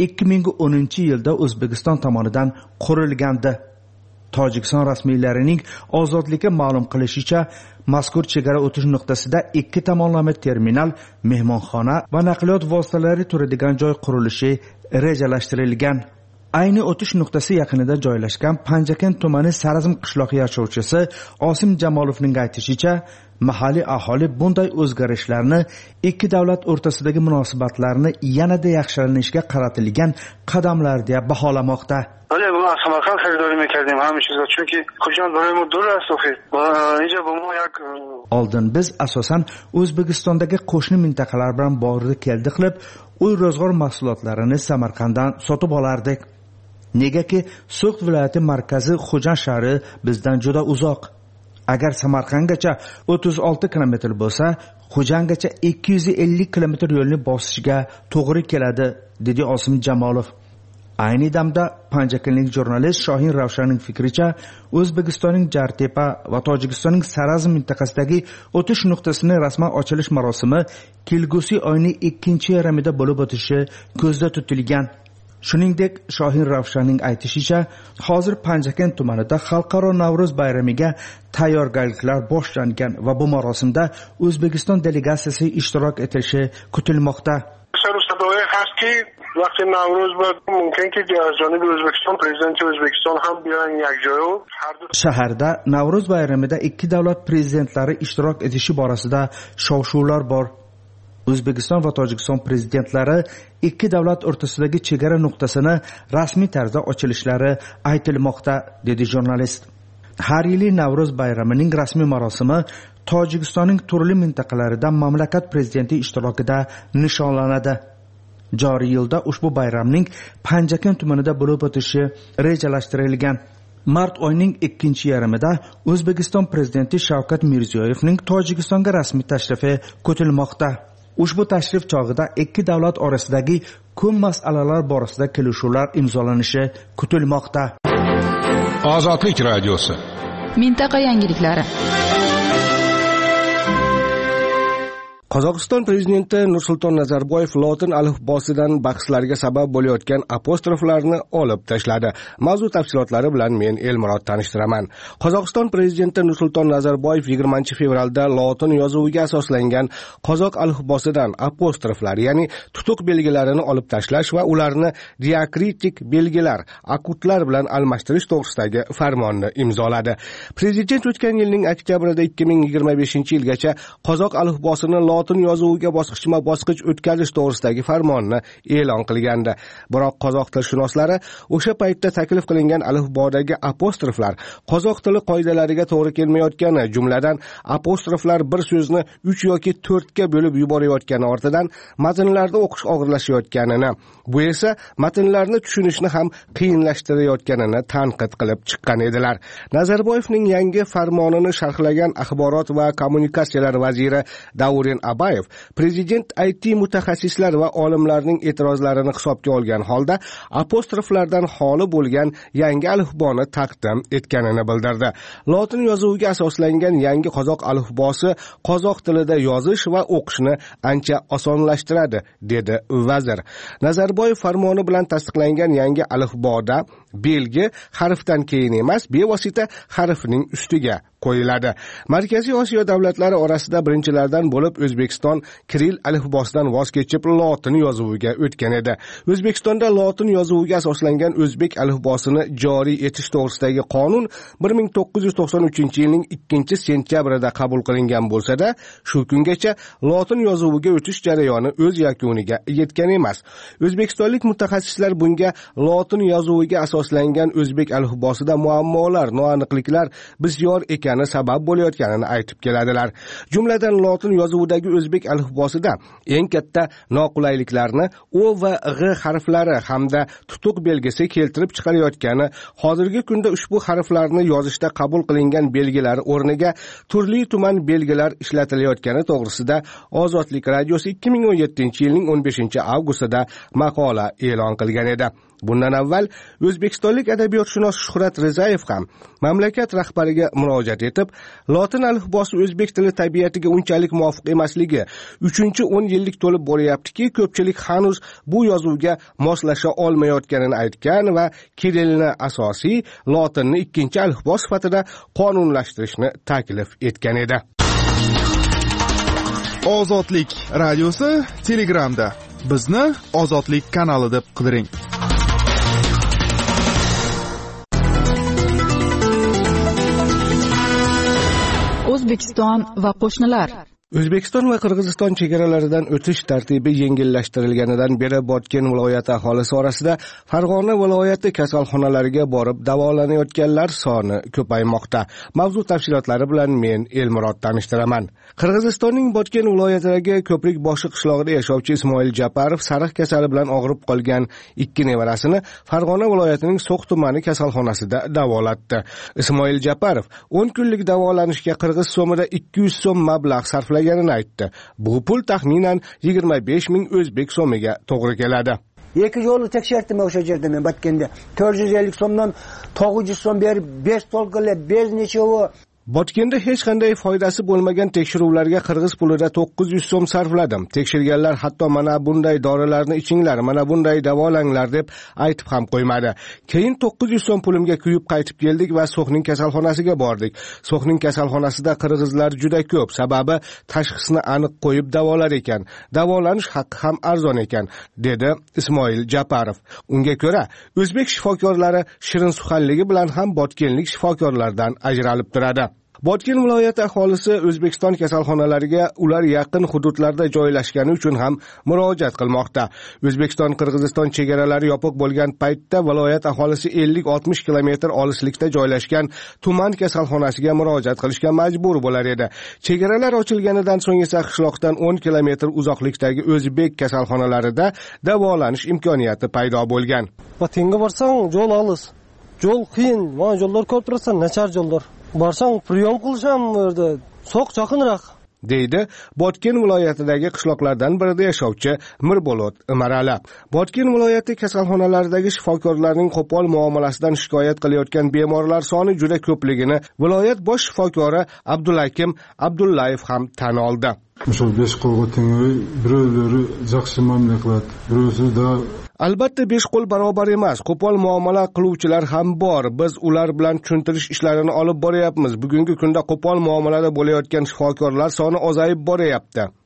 2010-yilda O'zbekiston tomonidan qurilgandi. Tojikiston rasmiylarining Ozodlikka ma'lum qilishicha, mazkur chegara o'tish nuqtasida ikki tomonlama terminal, mehmonxona va naqliyot vositalari turadigan joy qurilishi rejalashtirilgan. Ayni o'tish nuqtasi yaqinida joylashgan Panjakent tumani Sarazm qishloqi yashovchisi Osim Jamolovning aytishicha, mahalliy aholi bunday o'zgarishlarni ikki davlat o'rtasidagi munosabatlarni yanada yaxshilanishga qaratilgan qadamlar deb baholamoqda. ولی ما سمرقند خریداری میکردیم همه چیزا چونکی خوجان برای ما دور است اخیر و اینجا با ما یک oldin biz asosan O'zbekistondagi qo'shni mintaqalar bilan bordi keldi qilib uy ro'zg'or mahsulotlarini Samarqanddan sotib olardik. Negaki Sug'd viloyati markazi Xo'jan shahri bizdan juda uzoq. Agar Samarqandgacha 36 kilometr bo'lsa, Xo'jangacha 250 kilometr yo'lni bosishga to'g'ri keladi, dedi Osim Jamolov. Ayni damda panjakentlik jurnalist Shohin Ravshanning fikricha, O'zbekistonning Jartepa va Tojikistonning Sarazm mintaqasidagi o'tish nuqtasining rasman ochilish marosimi kelgusi oyning 2-yarmida bo'lib o'tishi ko'zda tutilgan. Shuningdek, Shohin Ravshanning aytishicha, hozir Panjakent tumanida xalqaro Navro'z bayramiga tayyorgarliklar boshlangan va bu marosimda O'zbekiston delegatsiyasi ishtirok etishi kutilmoqda. وقتی نوروز بود ممکن که از جانب o'zbekiston prezidenti o'zbekiston ham bilan یک joy shaharda Navro'z bayramida ikki davlat prezidentlari ishtirok etishi borasida shov-shuvlar bor. O'zbekiston va Tojikiston prezidentlari ikki davlat o'rtasidagi chegara nuqtasini rasmiy tarzda ochilishlari aytilmoqda, dedi jurnalist. Har yili Navro'z bayramining rasmiy marosimi Tojikistonning turli mintaqalarida mamlakat prezidenti ishtirokida nishonlanadi. Joriy yilda ushbu bayramning Panjakent tumanida bo'lib o'tishi rejalashtirilgan. Mart oyining 2-yarmida O'zbekiston prezidenti Shavkat Mirziyoyevning Tojikistonga rasmiy tashrifi kutilmoqda. Ushbu tashrif chog'ida ikki davlat orasidagi ko'p masalalar borasida kelishuvlar imzolanishi kutilmoqda. Ozodlik radiosi. Mintaqa yangiliklari. Qozog'iston prezidenti Nursulton Nazarboyev lotin alifbosidan bahslarga sabab bo'layotgan apostroflarni olib tashladi. Mavzu tafsilotlari bilan men Elmurod tanishtiraman. Qozog'iston prezidenti Nursulton Nazarboyev 20-fevralda lotin yozuviga asoslangan qozoq alifbosidan apostroflar, ya'ni tutuq belgilarini olib tashlash va ularni diakritik belgilar, akutlar bilan almashtirish to'g'risidagi farmonni imzoladi. Prezident o'tgan yilning oktyabrida 2025-yilgacha qozoq alifbosini lotin yozuviga bosqichma-bosqich o'tkazish to'g'risidagi farmonni e'lon qilgandi. Biroq qozoq tilshunoslari o'sha paytda taklif qilingan alifbodagi apostroflar qozoq tili qoidalariga to'g'ri kelmayotgani, jumladan apostroflar bir so'zni 3 yoki 4 ga bo'lib yuborayotgani ortidan matnlarda o'qish og'irlashayotganini, bu esa matnlarni tushunishni ham qiyinlashtirayotganini tanqid qilib chiqqan edilar. Nazarboyevning yangi farmonini sharhlagan axborot va kommunikatsiyalar vaziri Davurin Abayev prezident IT mutaxassislar va olimlarning e'tirozlarini hisobga olgan holda apostroflardan xoli bo'lgan yangi alifboni taqdim etganini bildirdi. Lotin yozuviga asoslangan yangi qozoq alifbosi qozoq tilida yozish va o'qishni ancha osonlashtiradi, dedi vazir. Nazarboyev farmoni bilan tasdiqlangan yangi alifboda belgi harfdan keyin emas, bevosita harfning ustiga qo'yiladi. Markaziy Osiyo davlatlari orasida birinchilardan bo'lib O'zbekiston kiril alifbosidan voz kechib lotin yozuviga o'tgan edi. O'zbekistonda lotin yozuviga asoslangan o'zbek alifbosini joriy etish to'g'risidagi qonun 1993-yilning 2-sentyabrida qabul qilingan bo'lsa-da, shu kungacha lotin yozuviga o'tish jarayoni o'z yakuniga yetgan emas. O'zbekistonlik mutaxassislar bunga lotin yozuviga asoslangan o'zbek alifbosida muammolar, noaniqliklar bisyor ekani sabab bo'layotganini aytib keladilar. Jumladan lotin yozuvidagi o'zbek alifbosida eng katta noqulayliklarni O va G harflari hamda tutuq belgisi keltirib chiqarayotgani, hozirgi kunda ushbu harflarni yozishda qabul qilingan belgilar o'rniga turli-tuman belgilar ishlatilayotgani to'g'risida Ozodlik radiosi 2017-yilning 15-avgustida maqola e'lon qilgan edi. Bundan avval o'zbekistonlik adabiyotshunos Shuhrat Rizayev ham mamlakat rahbariga murojaat etib, lotin alifbosi o'zbek tili tabiatiga unchalik muvofiq emasligi, 3-10 yillik to'lib bo'layaptiki, ko'pchilik hanuz bu yozuvga moslasha olmayotganini aytgan va kirilni asosiy, lotinni ikkinchi alifbo sifatida qonunlashtirishni taklif etgan edi. Ozodlik radiosi Telegramda. Bizni Ozodlik kanali deb qidiring. O'zbekiston va qo'shnilar. O'zbekiston va Qirg'iziston chegaralaridan o'tish tartibi yengillashtirilganidan beri Botken viloyati aholisi orasida Farg'ona viloyati kasalxonalariga borib davolanayotganlar soni ko'paymoqda. Mavzu tafsilotlari bilan men Elmurod tanishtiraman. Qirg'izistonning Botken viloyatidagi Ko'prik boshi qishlog'ida yashovchi Ismoil Japarov sariq kasali bilan og'rib qolgan ikki nevarasini Farg'ona viloyatining So'x tumani kasalxonasida davolatdi. Ismoil Japarov 10 kunlik davolanishga qirg'iz so'mida 200 so'm mablag' sarflaganini aytdi. Bu pul taxminan 25 ming o'zbek so'miga to'g'ri keladi. Iki yolu tekşerttim o'sha yerda men Botgenda 450 so'mdan 900 so'm berib 5 tolqili bez nechovi. Botgenda hech qanday foydasi bo'lmagan tekshiruvlarga qirg'iz pulida 900 so'm sarfladim. Tekshirganlar hatto mana bunday dorilarni ichinglar, mana bunday davolanglar deb aytib ham qo'ymadi. Keyin 900 so'm pulimga kuyib qaytib keldik va So'xning kasalxonasiga bordik. So'xning kasalxonasida qirg'izlar juda ko'p, sababi tashxisni aniq qo'yib davolar ekan. Davolanish haqqi ham arzon ekan, dedi Ismoil Japarov. Unga ko'ra, o'zbek shifokorlari shirin suxanligi bilan ham botkenlik shifokorlardan ajralib turadi. Botken viloyati aholisi O'zbekiston kasalxonalariga ular yaqin hududlarda joylashgani uchun ham murojaat qilmoqda. O'zbekiston-Qirg'iziston chegaralari yopiq bo'lgan paytda viloyat aholisi 50-60 kilometr olislikda joylashgan tuman kasalxonasiga murojaat qilishga majbur bo'lar edi. Chegaralar ochilganidan so'ng esa qishloqdan 10 kilometr uzoqlikdagi o'zbek kasalxonalarida davolanish imkoniyati paydo bo'lgan. Botkenga borsang, yo'l olis. Yo'l qiyin, mana yo'llar ko'p tursa, nachar yo'llar. Borsang, priyom qilisham yerda, So'x yaqinroq, deydi Botken viloyatidagi qishloqlardan birida yashovchi Mirbolot Marala. Botken viloyati kasalxonalaridagi shifokorlarning qo'pol muomalasidan shikoyat qilayotgan bemorlar soni juda ko'pligini viloyat bosh shifokori Abdullakim Abdullayev ham tan oldi. O'sha 5 qo'lga tengay, birovlari yaxshi muomala qiladi, birovsida albatta 5 qo'l barobar emas. Qo'pol muomala qiluvchilar ham bor. Biz ular bilan tushuntirish ishlarini olib boryapmiz. Bugungi kunda qo'pol muomalada bo'layotgan shifokorlar soni ozayib boryapti.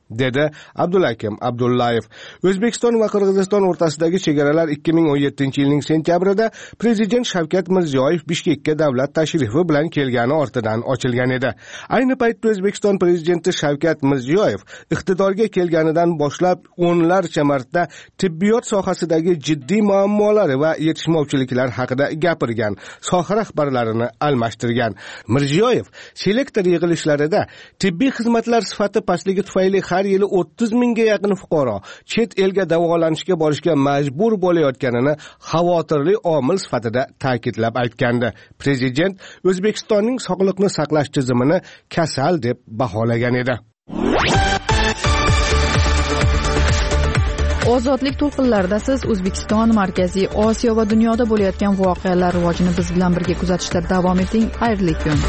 dedi Abdulakim Abdullayev. O'zbekiston va Qirg'iziston o'rtasidagi chegaralar 2017-yilning sentyabrida prezident Shavkat Mirziyoyev Bishkekka davlat tashrifi bilan kelgani ortidan ochilgan edi. Ayni paytda O'zbekiston prezidenti Shavkat Mirziyoyev iqtidorga kelganidan boshlab o'nlarcha marta tibbiyot sohasidagi jiddiy muammolari va yetishmovchiliklar haqida gapirgan, soha rahbarlarini almashtirgan. Mirziyoyev selektor yig'ilishlarida tibbiy xizmatlar sifati pastligi tufayli har yili 30 mingga yaqin fuqaro chet elga davolanishga borishga majbur bo'layotganini xavotirli omil sifatida ta'kidlab aytgandi. Prezident O'zbekistonning sog'liqni saqlash tizimini kasal deb baholagan edi. Ozodlik to'lqinlarida siz O'zbekiston, Markaziy Osiyo va dunyoda bo'layotgan voqealar rivojini biz bilan birga kuzatishda davom eting. Xayrli kun.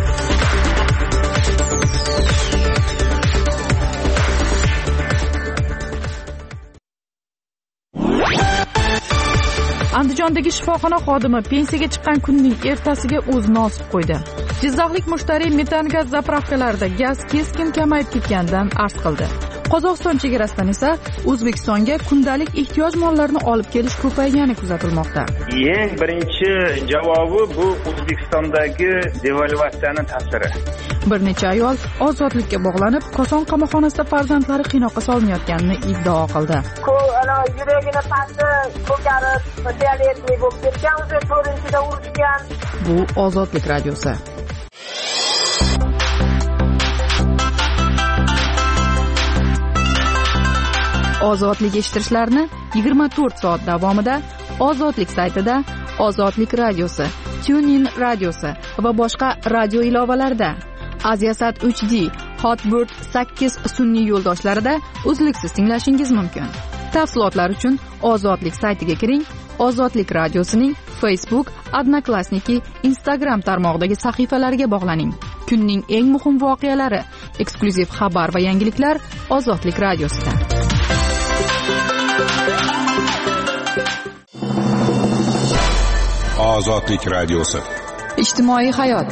Andijondagi shifoxona xodimi pensiyaga chiqqan kunning ertasiga o'zini osib qo'ydi. Jizzaxlik mushtariy metan gaz zapravkalarida gaz keskin kamayib ketganidan arz qildi. Qozog'iston chegarasidan esa O'zbekistonga kundalik ehtiyoj mollarini olib kelish ko'paygani kuzatilmoqda. Eng birinchi javobi bu O'zbekistondagi devalvatsiyaning ta'siri. Bir necha ayol ozodlikka bog'lanib, Koson qamoqxonasida farzandlari qiynoqqa solinayotganini iddao qildi. Yuragini pasti ko'karib, diabetli bo'lib ketgan, o'zi to'rinchida urishgan. Bu Ozodlik radiosi. Ozodlik eshittirishlarni 24 soat davomida Ozodlik saytida, Ozodlik radiosi, TuneIn radiosi va boshqa radio ilovalarida, Aziasat HD, Hotbird 8 sun'iy yo'ldoshlarida uzluksiz tinglashingiz mumkin. Tafsilotlar uchun Ozodlik saytiga kiring. Ozodlik radiosining Facebook, Odnoklassniki, Instagram tarmog'idagi sahifalariga bog'laning. Kunning eng muhim voqealari, eksklyuziv xabar va yangiliklar Ozodlik radiosida. Ozodlik radiosi. Ijtimoiy hayot.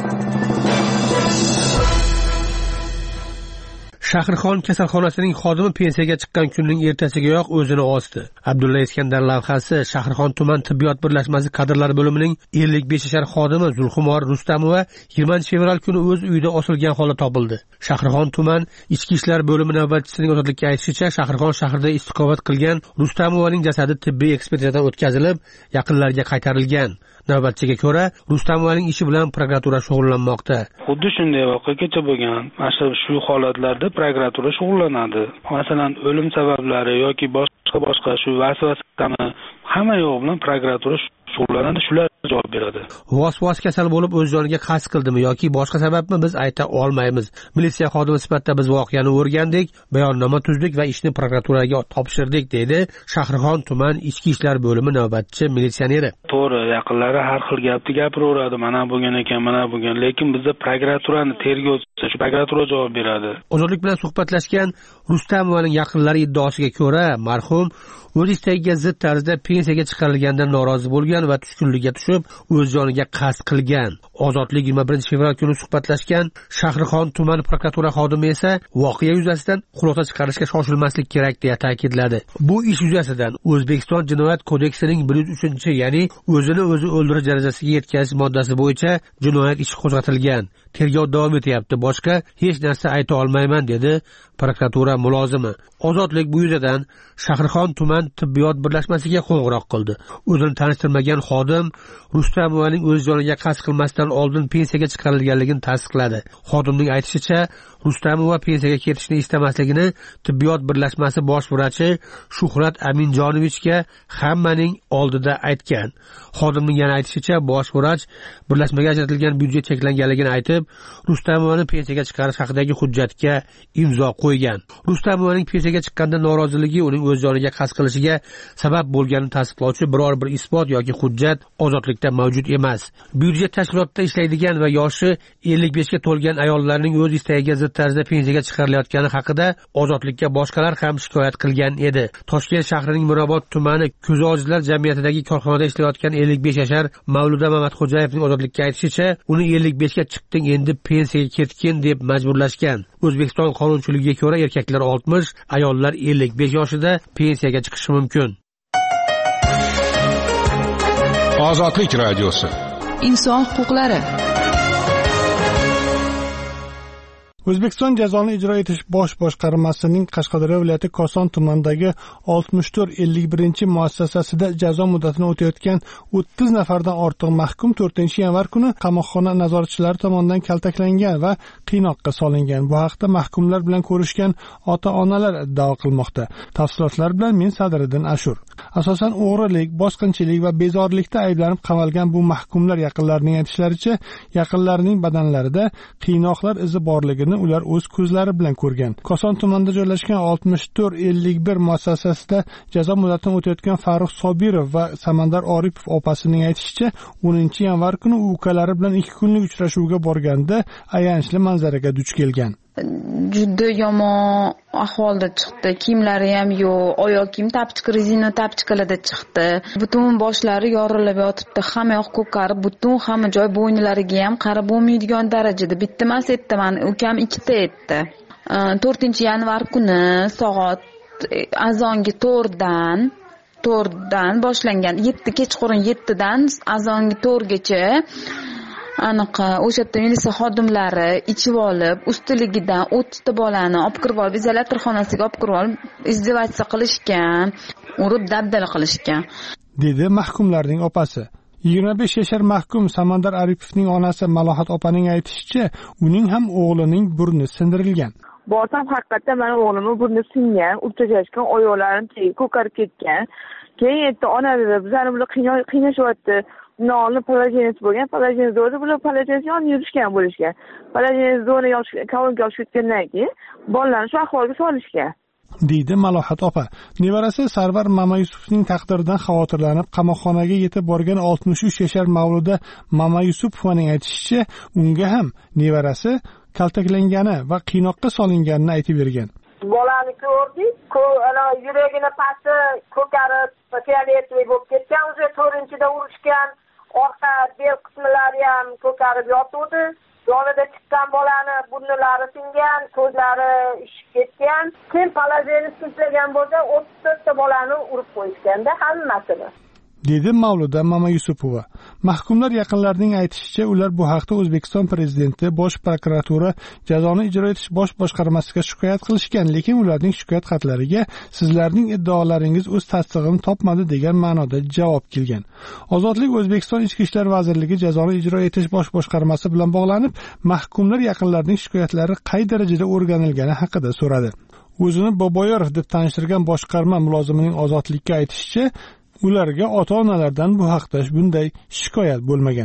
Shahrixon kasalxonasining xodimi pensiyaga chiqqan kunning ertasigayoq o'zini osdi. Abdulla Iskandar lavhasi Shahrixon tuman tibbiyot birlashmasi kadrlar bo'limining 55 yashar xodimi Zulxumor Rustamova 20-fevral kuni o'z uyida osilgan holda topildi. Shahrixon tuman ichki ishlar bo'limi navbatchisining ozodlikka aytishicha, Shahrixon shahrida istiqomat qilgan Rustamovaning jasadi tibbiy ekspertizadan o'tkazilib, yaqinlariga qaytarilgan. Navbatchiga ko'ra, Rustamovaning ishi bilan prokuratura shug'ullanmoqda. Xuddi shunday voqea kecha bo'lgan. Mana shu holatlarda prokuratura shug'ullanadi. Masalan, o'lim sabablari yoki boshqa shu vasvasani hamma yo'q bilan prokuratura shug'ullanadi, shular javob beradi. Vos kasal bo'lib o'z joniga qasd qildimi yoki boshqa sababmi biz ayta olmaymiz. Militsiya xodimi sifatida biz voqeani o'rgandik, bayonnoma tuzdik va ishni prokuraturaga topshirdik, dedi Shahrixon tuman ichki ishlar bo'limi navbatchi militsioneri. To'g'ri, yaqinlari har xil gapni gapiraveradi, mana bo'lgan ekan, mana bo'lgan, lekin bizda prokuraturani tergovchisi, shu prokuratura javob beradi. Ozodlik bilan suhbatlashgan Rustamovaning yaqinlari iddaosiga ko'ra, marhum o'z istagiga zid tarzda pensiyaga chiqarilgandan norozi bo'lgan va tushkunlikka tushib, o'z joniga qasd qilgan. Ozodlik 21-fevral kuni suhbatlashgan Shahrixon tuman prokuratura xodimi esa voqea yuzasidan xulosa chiqarishga shoshilmaslik kerak deya ta'kidladi. Bu ish yuzasidan O'zbekiston Jinoyat kodeksining 103, ya'ni o'zini o'zi o'ldirish darajasiga yetkazish moddasi bo'yicha jinoyat ishi qo'zg'atilgan. Tergov davom etyapti. Boshqa hech narsa ayta olmayman, dedi prokuratura mulozimi. Ozodlik bu yuzadan Shahrixon tuman tibbiyot birlashmasiga qo'ng'iroq qildi. O'zini tanishtirmagan xodim Rustamovaning o'z joniga qasd qilmasdan oldin pensiyaga chiqarilganligini tasdiqladi. Xodimning aytishicha, Rustamova pensiyaga ketishni istamasligini tibbiyot birlashmasi bosh vrachi Shuhrat Aminjonovichga hammaning oldida aytgan. Xodimning yana aytishicha, bosh vrach birlashmaga ajratilgan byudjet cheklanganligini aytib, Rustamovani pensiyaga chiqarish haqidagi hujjatga imzo qo'ygan. Rustamovaning pensiyaga chiqqanda noroziligi uning o'z joniga qasd qilishiga sabab bo'lganini tasdiqlovchi biror bir isbot yoki hujjat ozodlikda mavjud emas. Byudjet tashkilotida ishlaydigan va yoshi 55 ga to'lgan ayollarning o'z istagiga zid tarzda pensiyaga chiqarilayotgani haqida ozodlikka boshqalar ham shikoyat qilgan edi. Toshkent shahrining Mirobod tumani Ko'zojizlar jamiyatidagi korxonada ishlayotgan 55 yashar Mavluda Mamatxo'jayevning ozodlikka aytishicha, uni 55 ga chiqding endi pensiyaga ketgin deb majburlashgan. O'zbekiston qonunchiligiga ko'ra erkaklar 60, ayollar 55 yoshida pensiyaga chiqishi mumkin. Ozodlik radiosi. Inson huquqlari. O'zbekiston jazoni ijro etish bosh boshqarmasining Qashqadaryo viloyati Koson tumanidagi 6451 muassasasida jazo muddatini o'tayotgan 30 nafardan ortiq mahkum 4-yanvar kuni qamoqxona nazoratchilari tomonidan kaltaklangan va qiynoqqa solingan. Bu haqda mahkumlar bilan ko'rishgan ota-onalar iddao qilmoqda. Tafsilotlar bilan men Sadriddin Ashur. Asosan o'g'rilik, bosqinchilik va bezorilikda ayblanib qamalgan bu mahkumlar yaqinlarining aytishlaricha, yaqinlarining badanlarida qiynoqlar izi borligini ular o'z ko'zlari bilan ko'rgan. Koson tumanida joylashgan 6451 muassasasida jazo muddatini o'tayotgan Farruh Sobirov va Samandar Oripov opasining aytishicha, 10-yanvar kuni u ukalari bilan 2 kunlik uchrashuvga borganda ayanchli manzaraga duch kelgan. Juda yomon ahvolda chiqdi. Kiyimlari ham yo'q, oyoq kiyim tapchiq, rezina tapchiqlarda chiqdi. Butun boshlari yorilib yotibdi, hamma yoq ko'karib, butun hamma joy bo'ynilariga ham qarab bo'lmaydigan darajada. Bitta emas etdi, mani ukam 2 ta etdi. 4-yanvar kuni soat azongi 4dan boshlangan. Kechqurun 7dan azongi 4gacha aniq o'sha yerda militsiya xodimlari ichib olib, ustiligidan 30 ta bolani olib kirib olib, izolyator xonasiga olib kirib olib, izdivatsiya qilishgan, urib dabdala qilishgan, dedi mahkumlarning opasi. 25 yashar mahkum Samandar Aripovning onasi Malohat opaning aytishicha, uning ham o'g'lining burni sindirilgan. Borsam haqiqatda meni o'g'limning burni singan, uchrashgan, oyoqlarim ko'karib ketgan. Keyin aytdi, ona dedi, bizlarni bular qiynashyapti. Nolni palajenisi bo'lgan, palajenisi o'zi bular palajenisi yon yurishgan bo'lishgan. Palajenisi zo'rni kolonka olib ketgandan keyin bolalarni shu ahvolga solishgan, deydi Malohat opa. Nevarasi Sarvar Mamayusufning taqdiridan xavotirlanib qamoqxonaga yetib borgan 63 yashar Mavluda Mamayusufovaning aytishicha, unga ham nevarasi kaltaklangani va qiynoqqa solinganini aytib bergan. Bolani ko'rdik, yuragini pasti ko'karib, fioletovoy bo'lib ketgan, o'zi 4-da urishgan, orqa bel qismlari ham ko'karib yotuvdi. Yonida chiqqan bolani burnilari singan, ko'zlari ishib ketgan. Kim palajeni sintirgan bo'lsa, 34 ta bolani urib qo'yishganda hammasini, dedi Mavluda Mamayusupova. Mahkumlar yaqinlarining aytishicha, ular bu haqda O'zbekiston prezidenti, Bosh prokuratura, jazoni ijro etish bosh boshqarmasiga shikoyat qilishgan, lekin ularning shikoyat xatlariga sizlarning iddaolaringiz o'z tasdig'ini topmadi degan ma'noda javob kelgan. Ozodlik O'zbekiston Ichki ishlar vazirligi jazoni ijro etish bosh boshqarmasi bilan bog'lanib, mahkumlar yaqinlarining shikoyatlari qay darajada o'rganilgani haqida so'radi. O'zini Boboyorov deb tanishtirgan boshqarma mulozimining Ozodlikka aytishicha, ularga ota-onalardan bu haqda bunday shikoyat bo'lmagan.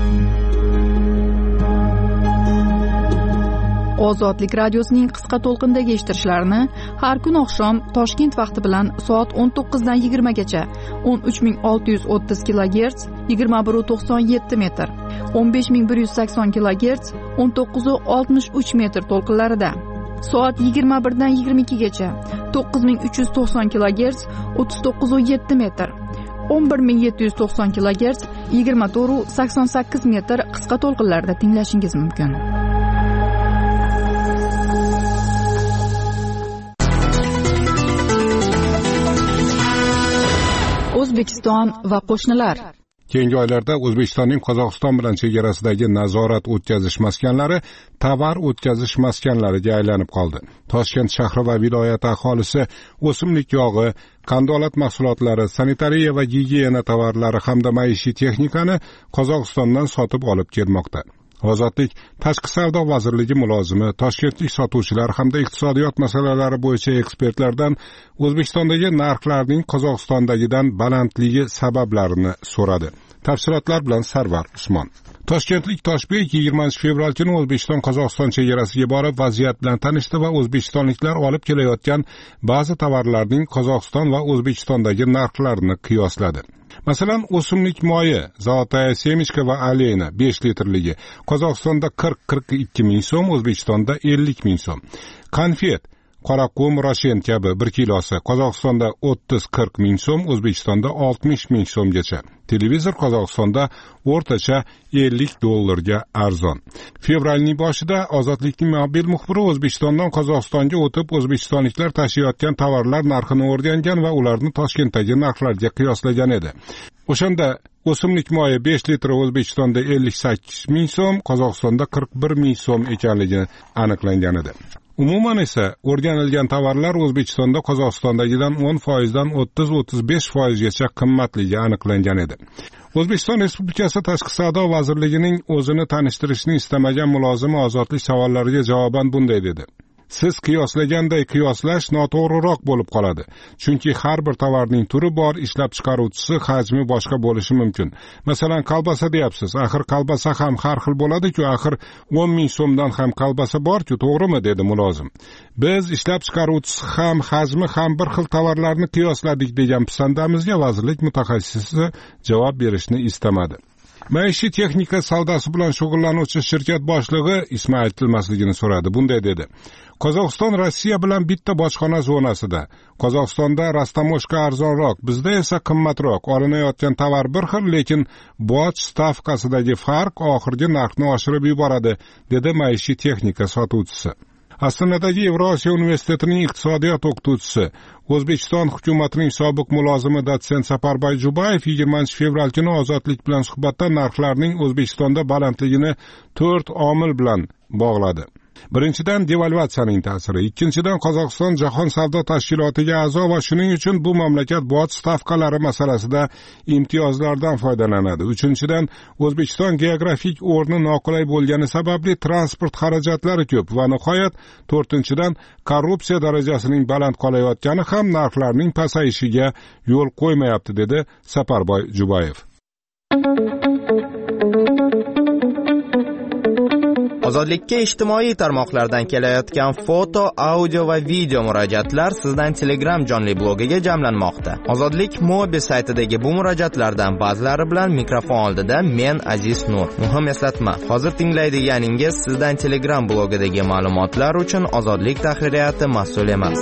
Ozodlik radiosining qisqa to'lqindagi eshittirishlarini har kun oqshom Toshkent vaqti bilan soat 19 dan 20 gacha 13630 kHz 2197 metr, 15180 kHz 1963 metr to'lqinlarida, soat 21 dan 22 gacha 9390 kHz 39,7 metr, 11790 kHz 24,88 metr qisqa to'lqinlarda tinglashingiz mumkin. O'zbekiston va qo'shnilar. Keyingi oylarda O'zbekistonning Qozog'iston bilan chegarasidagi nazorat o'tkazish maskanlari tovar o'tkazish maskanlariga aylanib qoldi. Toshkent shahri va viloyati aholisi o'simlik yog'i, qandolat mahsulotlari, sanitariya va gigiyena tovarlari hamda maishiy texnikani Qozog'istondan sotib olib kelmoqda. Ozodlik Tashqi savdo vazirligi mulozimi, toshkentlik sotuvchilar hamda iqtisodiyot masalalari bo'yicha ekspertlardan O'zbekistondagi narxlarning Qozog'istondagidan balandligi sabablarini so'radi. Tafsilotlar bilan Sarvar Usmon. Toshkentlik Toshbek 20 fevral kuni O'zbekiston Qozog'iston chegarasiga borib vaziyat bilan tanishdi va o'zbekistonliklar olib kelayotgan ba'zi tovarlarning Qozog'iston va O'zbekistondagi narxlarini qiyosladi. Masalan, o'simlik moyi, zolotaya semishka va aleyna 5 litrligi Qozog'istonda 40-42 ming so'm, O'zbekistonda 50 ming so'm. Konfet qoraqum, roshen kabi 1 kilosi Qozog'istonda 30-40 ming so'm, O'zbekistonda 60 ming so'mgacha. Televizor Qozog'istonda o'rtacha $50 arzon. Fevralning boshida Ozodlikning mobil muxbiri O'zbekistondan Qozog'istonga o'tib, o'zbekistonliklar tashiyotgan tovarlar narxini o'rgangan va ularni Toshkentdagi narxlarga qiyoslagan edi. O'shanda o'simlik moyi 5 litr O'zbekistonda 58 ming so'm, Qozog'istonda 41 ming so'm ekanligi aniqlangan edi. Umuman esa o'rganilgan tovarlar O'zbekistonda Qozog'istondagidan 10% dan 30-35% gacha qimmatligi aniqlangan edi. O'zbekiston Respublikasi Tashqi savdo vazirligining o'zini tanishtirishni istamagan mulozimi ozodlik savollariga javoban bunday dedi: Siz qiyoslaganday qiyoslash noto'g'riroq bo'lib qoladi. Chunki har bir tovarning turi bor, ishlab chiqaruvchisi, hajmi boshqa bo'lishi mumkin. Masalan, kolbasa deyapsiz. Axir kolbasa ham har xil bo'ladi-ku, axir 10 ming so'mdan ham kolbasa bor-ku, to'g'rimi, dedi mulozim. Biz ishlab chiqaruvchisi ham, hajmi ham bir xil tovarlarni qiyosladik degan pisandamizga vazirlik mutaxassisi javob berishni istamadi. Maishiy texnika savdosi bilan shug'ullanuvchi shirkat boshlig'i ismi aytilmasligini so'radi. Bunday dedi: Qozog'iston Rossiya bilan bitta bojxona zonasida. Qozog'istonda rastamoshka arzonroq, bizda esa qimmatroq. Olinayotgan tovar bir xil, lekin boj stavkasidagi farq oxirgi narxni oshirib yuboradi, dedi maishiy texnika sotuvchisi. Astanadagi Yevrosiyo universitetining iqtisodiyot o'qituvchisi, O'zbekiston hukumatining sobiq mulozimi dotsent Saparboy Jubayev 20-fevral kuni Ozodlik bilan suhbatda narxlarning O'zbekistonda balandligini 4 omil bilan bog'ladi. Birinchidan, devalvatsiyaning ta'siri, ikkinchidan, Qozog'iston Jahon savdo tashkilotiga a'zo va shuning uchun bu mamlakat boj stavkalari masalasida imtiyozlardan foydalanadi. Uchinchidan, O'zbekiston geografik o'rni noqulay bo'lgani sababli transport xarajatlari ko'p va nihoyat, to'rtinchidan, korrupsiya darajasining baland qolayotgani ham narxlarning pasayishiga yo'l qo'ymayapti, dedi Saparboy Jubayev. Ozodlikka ijtimoiy tarmoqlardan kelayotgan foto, audio va video murojaatlar sizdan Telegram jonli blogiga jamlanmoqda. Ozodlik mobil saytidagi bu murojaatlardan ba'zilari bilan mikrofon oldida men Aziz Nur. Muhim eslatma: hozir tinglaydiganingiz sizdan Telegram blogidagi ma'lumotlar uchun Ozodlik tahririyati mas'ul emas.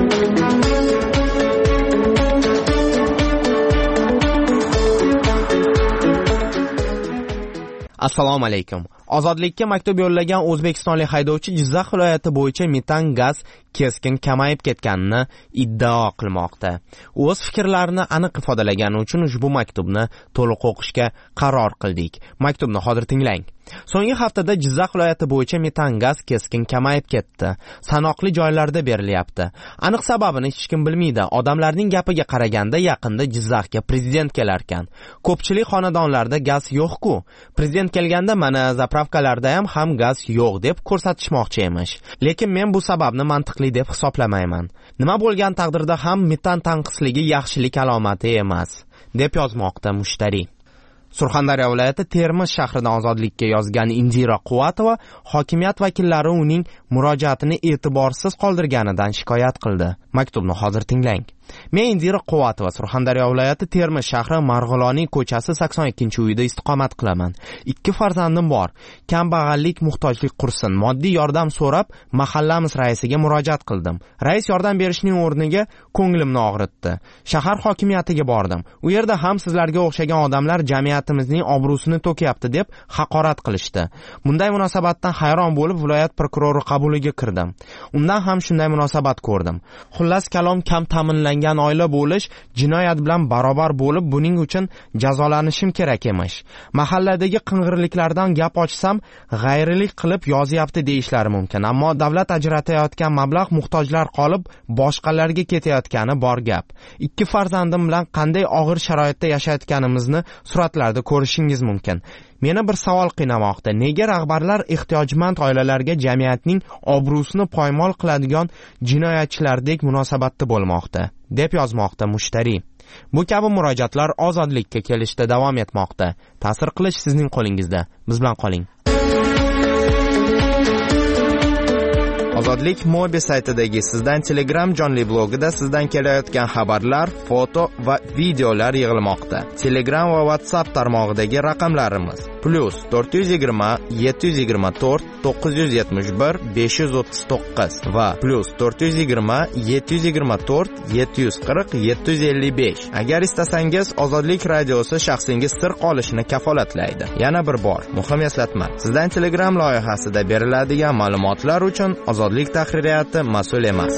Assalomu alaykum. Ozodlikka maktub yo'llagan o'zbekistonlik haydovchi Jizzax viloyati bo'yicha metan gaz keskin kamayib ketganini iddao qilmoqda. O'z fikrlarini aniq ifodalagani uchun ushbu maktubni to'liq o'qishga qaror qildik. Maktubni hozir tinglang. So'nggi haftada Jizzax viloyati bo'yicha metan gaz keskin kamayib ketdi. Sanoqli joylarda berilyapti. Aniq sababini hech kim bilmaydi. Odamlarning gapiga qaraganda yaqinda Jizzaxga prezident kelar ekan. Ko'pchilik xonadonlarda gaz yo'q-ku. Prezident kelganda mana zapravkalarda ham gaz yo'q deb ko'rsatishmoqchi emish. Lekin men bu sababni mantiqli deb hisoblamayman. Nima bo'lgan taqdirda ham metan tanqisligi yaxshilik alomati emas, deb yozmoqda mushtari. Surxondaryo viloyati Termiz shahridan Ozodlikka yozgan Indira Quvvatova hokimiyat vakillari uning murojaatini e'tiborsiz qoldirganidan shikoyat qildi. Maktubni hozir tinglang. Men Indira Quvvatova Surxondaryo viloyati Termiz shahri Marg'iloniy ko'chasi 82-uyda istiqomat qilaman. 2 farzandim bor. Kambag'allik, muhtojlik qursin. Moddiy yordam so'rab mahallamiz raisiga murojaat qildim. Rais yordam berishning o'rniga ko'nglimni og'ritdi. Shahar hokimiyatiga bordim. U yerda ham sizlarga o'xshagan odamlar jamiyatimizning obro'sini to'kyapti deb haqorat qilishdi. Bunday munosabatdan hayron bo'lib viloyat prokurori qabuliga kirdim. Undan ham shunday munosabat ko'rdim. Xullas kalom, kam ta'minlangan oila bo'lish jinoyat bilan barobar bo'lib, buning uchun jazolanishim kerak emish. Mahalladagi qing'irliklardan gap ochsam, g'ayrilik qilib yozyapti deyishlari mumkin, ammo davlat ajratayotgan mablag' muhtojlar qolib boshqalarga ketayotgani bor gap. 2 farzandim bilan qanday og'ir sharoitda yashayotganimizni suratlarda ko'rishingiz mumkin. Meni bir savol qiynamoqda. Nega rahbarlar ehtiyojmand oilalarga jamiyatning obro'sini poymol qiladigan jinoyatchilardek munosabatda bo'lmoqda, deb yozmoqda mushtari. Bu kabi murojaatlar Ozodlikka kelishda davom etmoqda. Ta'sir qilish sizning qo'lingizda. Biz bilan qoling. Ozodlik mobil saytidagi sizdan Telegram jonli blogida sizdan kelayotgan xabarlar, foto va videolar yig'ilmoqda. Telegram va WhatsApp tarmog'idagi raqamlarimiz +420 724 971 539 va +420 724 740 755. Agar istasangiz, Ozodlik radiosi shaxsingiz sir qolishini kafolatlaydi. Yana bir bor muhim eslatma: sizdan Telegram loyihasida beriladigan ma'lumotlar uchun Ozodlik tahririyati mas'ul emas.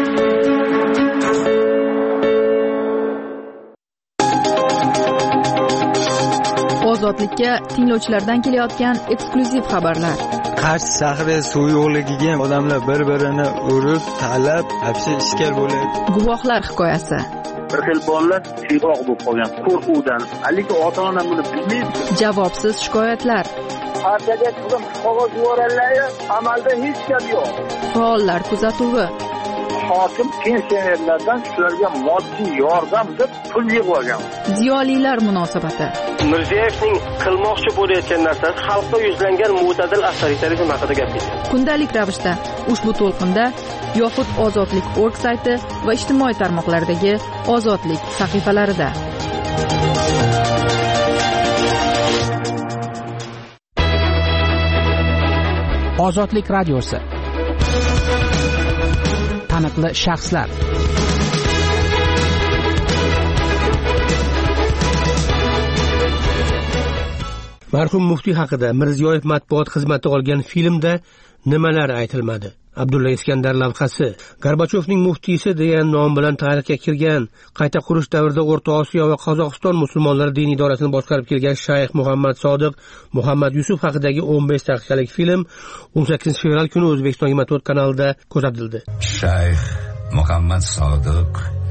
Ozodlikka tinglovchilardan kelayotgan eksklyuziv xabarlar. Qarshi shahri suv yo'qligiga odamlar bir-birini urib, talab, hapsi ishkal bo'ladi. Guvohlar hikoyasi. Bir xil bolalar siyroq bo'lib qolgan qo'rquvdan. Lekin ota-ona buni bilmaydi. Javobsiz shikoyatlar. Partiyaga qizim qog'oz yuboradilar, amalda hech gap yo'q. Faollar kuzatuvi. Hokim pensionerlardan shularga moddiy yordam deb pul yig'ib olgan. Ziyolilar munosabati. Mirziyoyevning qilmoqchi bo'layotgan narsasi xalqqa yuzlangan mo'tadil avtoritarizm haqida gapirdi. Kundalik ravishda ushbu to'lqinda yoxud ozodlik.org sayti va ijtimoiy tarmoqlardagi Ozodlik sahifalarida. Ozodlik radiosi. Taniqli shaxslar. Marhum muftiy haqida Mirziyoyev matbuot xizmati olgan filmda nimalar aytilmadi? Abdulla Iskandar lavhasi. Gorbachyovning muftiysi degan nom bilan tarixga kirgan, qayta qurish davrida O'rta Osiyo va Qozog'iston musulmonlari diniy idorasini boshqarib kelgan Shayx Muhammad Sodiq Muhammad Yusuf haqidagi 15 daqiqalik film 18 fevral kuni O'zbekiston 24 kanalida ko'rsatildi. Shayx Muhammad Sodiq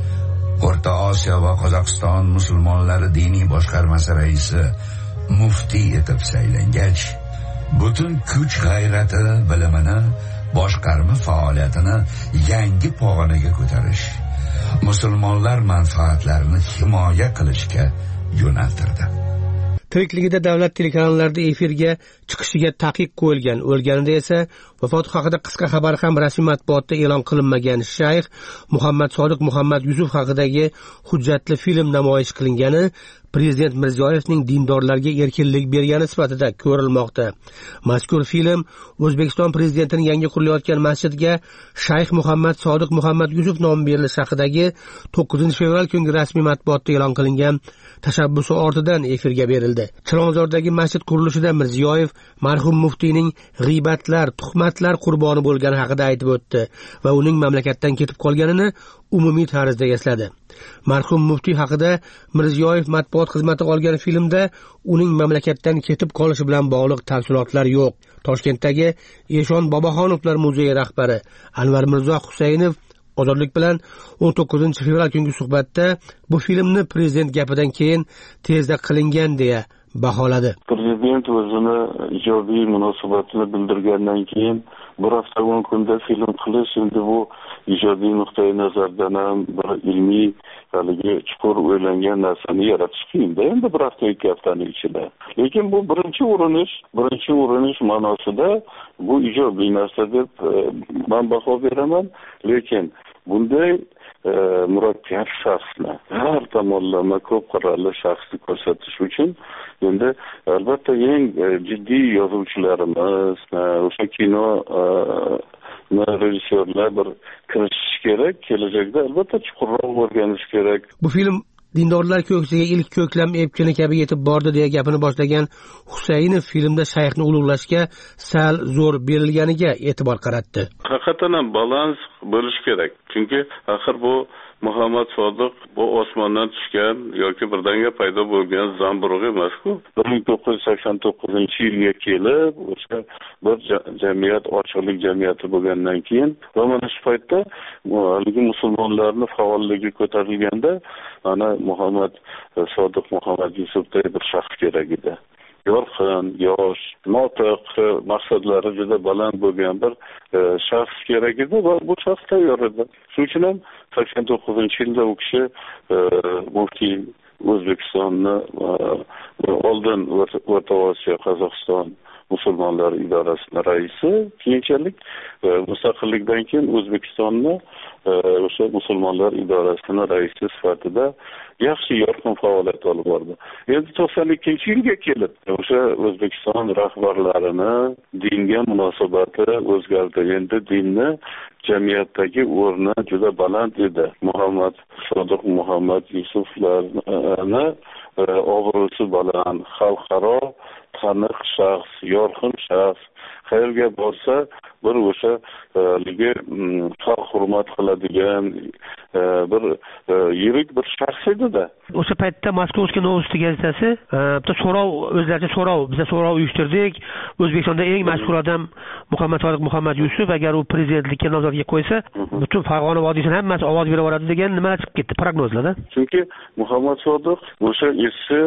O'rta Osiyo va Qozog'iston musulmonlari diniy boshqarmasi raisi muftiy etib saylangach, butun kuch g'ayrati, bilimini, boshqarma faoliyatini yangi pog'onaga ko'tarish, musulmonlar manfaatlarini himoya qilishga yo'naltirdi. Tirikligida davlat telekanallarida efirga chiqishiga taqiq qo'yilgan, o'lganida esa vafoti haqida qisqa xabar ham rasmiy matbuotda e'lon qilinmagan Shayx Muhammad Sodiq Muhammad Yusuf haqidagi hujjatli film namoyish qilingani Prezident Mirziyoyevning dindorlarga erkinlik bergani sifatida ko'rilmoqda. Mazkur film O'zbekiston prezidentining yangi qurilayotgan masjidga Shayx Muhammad Sodiq Muhammad Yusuf nomi berilishi haqidagi 9 fevral kungi rasmiy matbuotda e'lon qilingan tashabbusi ortidan efirga berildi. Chilonzordagi masjid qurilishida Mirziyoyev marhum muftiyning g'iybatlar, tuhmatlar qurboni bo'lgani haqida aytib o'tdi va uning mamlakatdan ketib qolganini umumiy tarzda esladi. Marhum muftiy haqida Mirziyoyev matbuot xizmati olgan filmda uning mamlakatdan ketib qolishi bilan bog'liq tafsilotlar yo'q. Toshkentdagi Eshon Boboxonovlar muzeyi rahbari Anvar Mirzo Husaynov Ozodlik bilan 19 fevral kungi suhbatda bu filmni prezident gapidan keyin tezda qilingan deya baholadi. Prezident o'zini ijobiy munosabatini bildirgandan keyin bir hafta 10 kunda film qilish endi bu ijobiy nuqtai nazardan ham bir ilmiy haligi chuqur o'ylangan narsani yaratish qiyin-da endi bir hafta 2 haftaning ichida. Lekin bu birinchi urinish ma'nosida bu ijobiy narsa deb men baho beraman. Lekin bunday murakkab shaxsni, har tomonlama ko'p qirrali shaxsni ko'rsatish uchun endi albatta eng jiddiy yozuvchilarimiz, o'sha kino rejissyorlar bir kirishish kerak, kelajakda albatta chuqurroq o'rganish kerak. Bu film dindorlar ko'ksiga ilk ko'klam epkini kabi yetib bordi deya gapini boshlagan Husaynov filmda shayxni ulug'lashga sal zo'r berilganiga e'tibor qaratdi. Haqiqatan ham balans bo'lish kerak. Chunki axir bu Muhammad Sodiq bu osmondan tushgan yoki birdaniga paydo bo'lgan zamburug' emas-ku. 1989-yilga kelib o'sha bir jamiyat, ochiqlik jamiyati bo'lgandan keyin va mana shu paytda haligi musulmonlarning faolligi ko'tarilganda ana Muhammad Sodiq Muhammad Yusufday bir shaxs kerak edi. Yorqin, yosh, notiq, maqsadlari juda baland bo'lgan bir shaxs kerak edi va bu shaxs tayyor edi. Shuning uchun ham 89-yilda u kishi muftiy O'zbekistonni oldin O'rta Osiyo, Qozog'iston musulmonlar idorasini raisi, keyinchalik mustaqillikdan keyin O'zbekistonni o'sha musulmonlar idorasini raisi sifatida yaxshi yorqin faoliyat olib bordi. Endi 92-yilga kelib o'sha O'zbekiston rahbarlarini dinga munosabati o'zgardi. Endi dinni jamiyatdagi o'rni juda baland edi. Muhammad Sodiq, Muhammad Yusuflarni obro'si baland, xalqaro taniq shaxs, yorqin shaxs, qayerga borsa bir o'sha xalq hurmat qiladigan bir yirik bir shaxs edi-da. O'sha paytda Moskovskiy Novosti gazetasi bitta so'rov, o'zlaricha so'rov, biz so'rov uyushtirdik. O'zbekistonda eng mashhur odam Muhammad Sodiq Muhammad Yusuf, agar u prezidentlikka nomzodga qo'ysa, butun Farg'ona vodiysining hammasi ovoz bera oladi degan nimalar chiqib ketdi, prognozlarda. Chunki Muhammad Sodiq o'sha SSR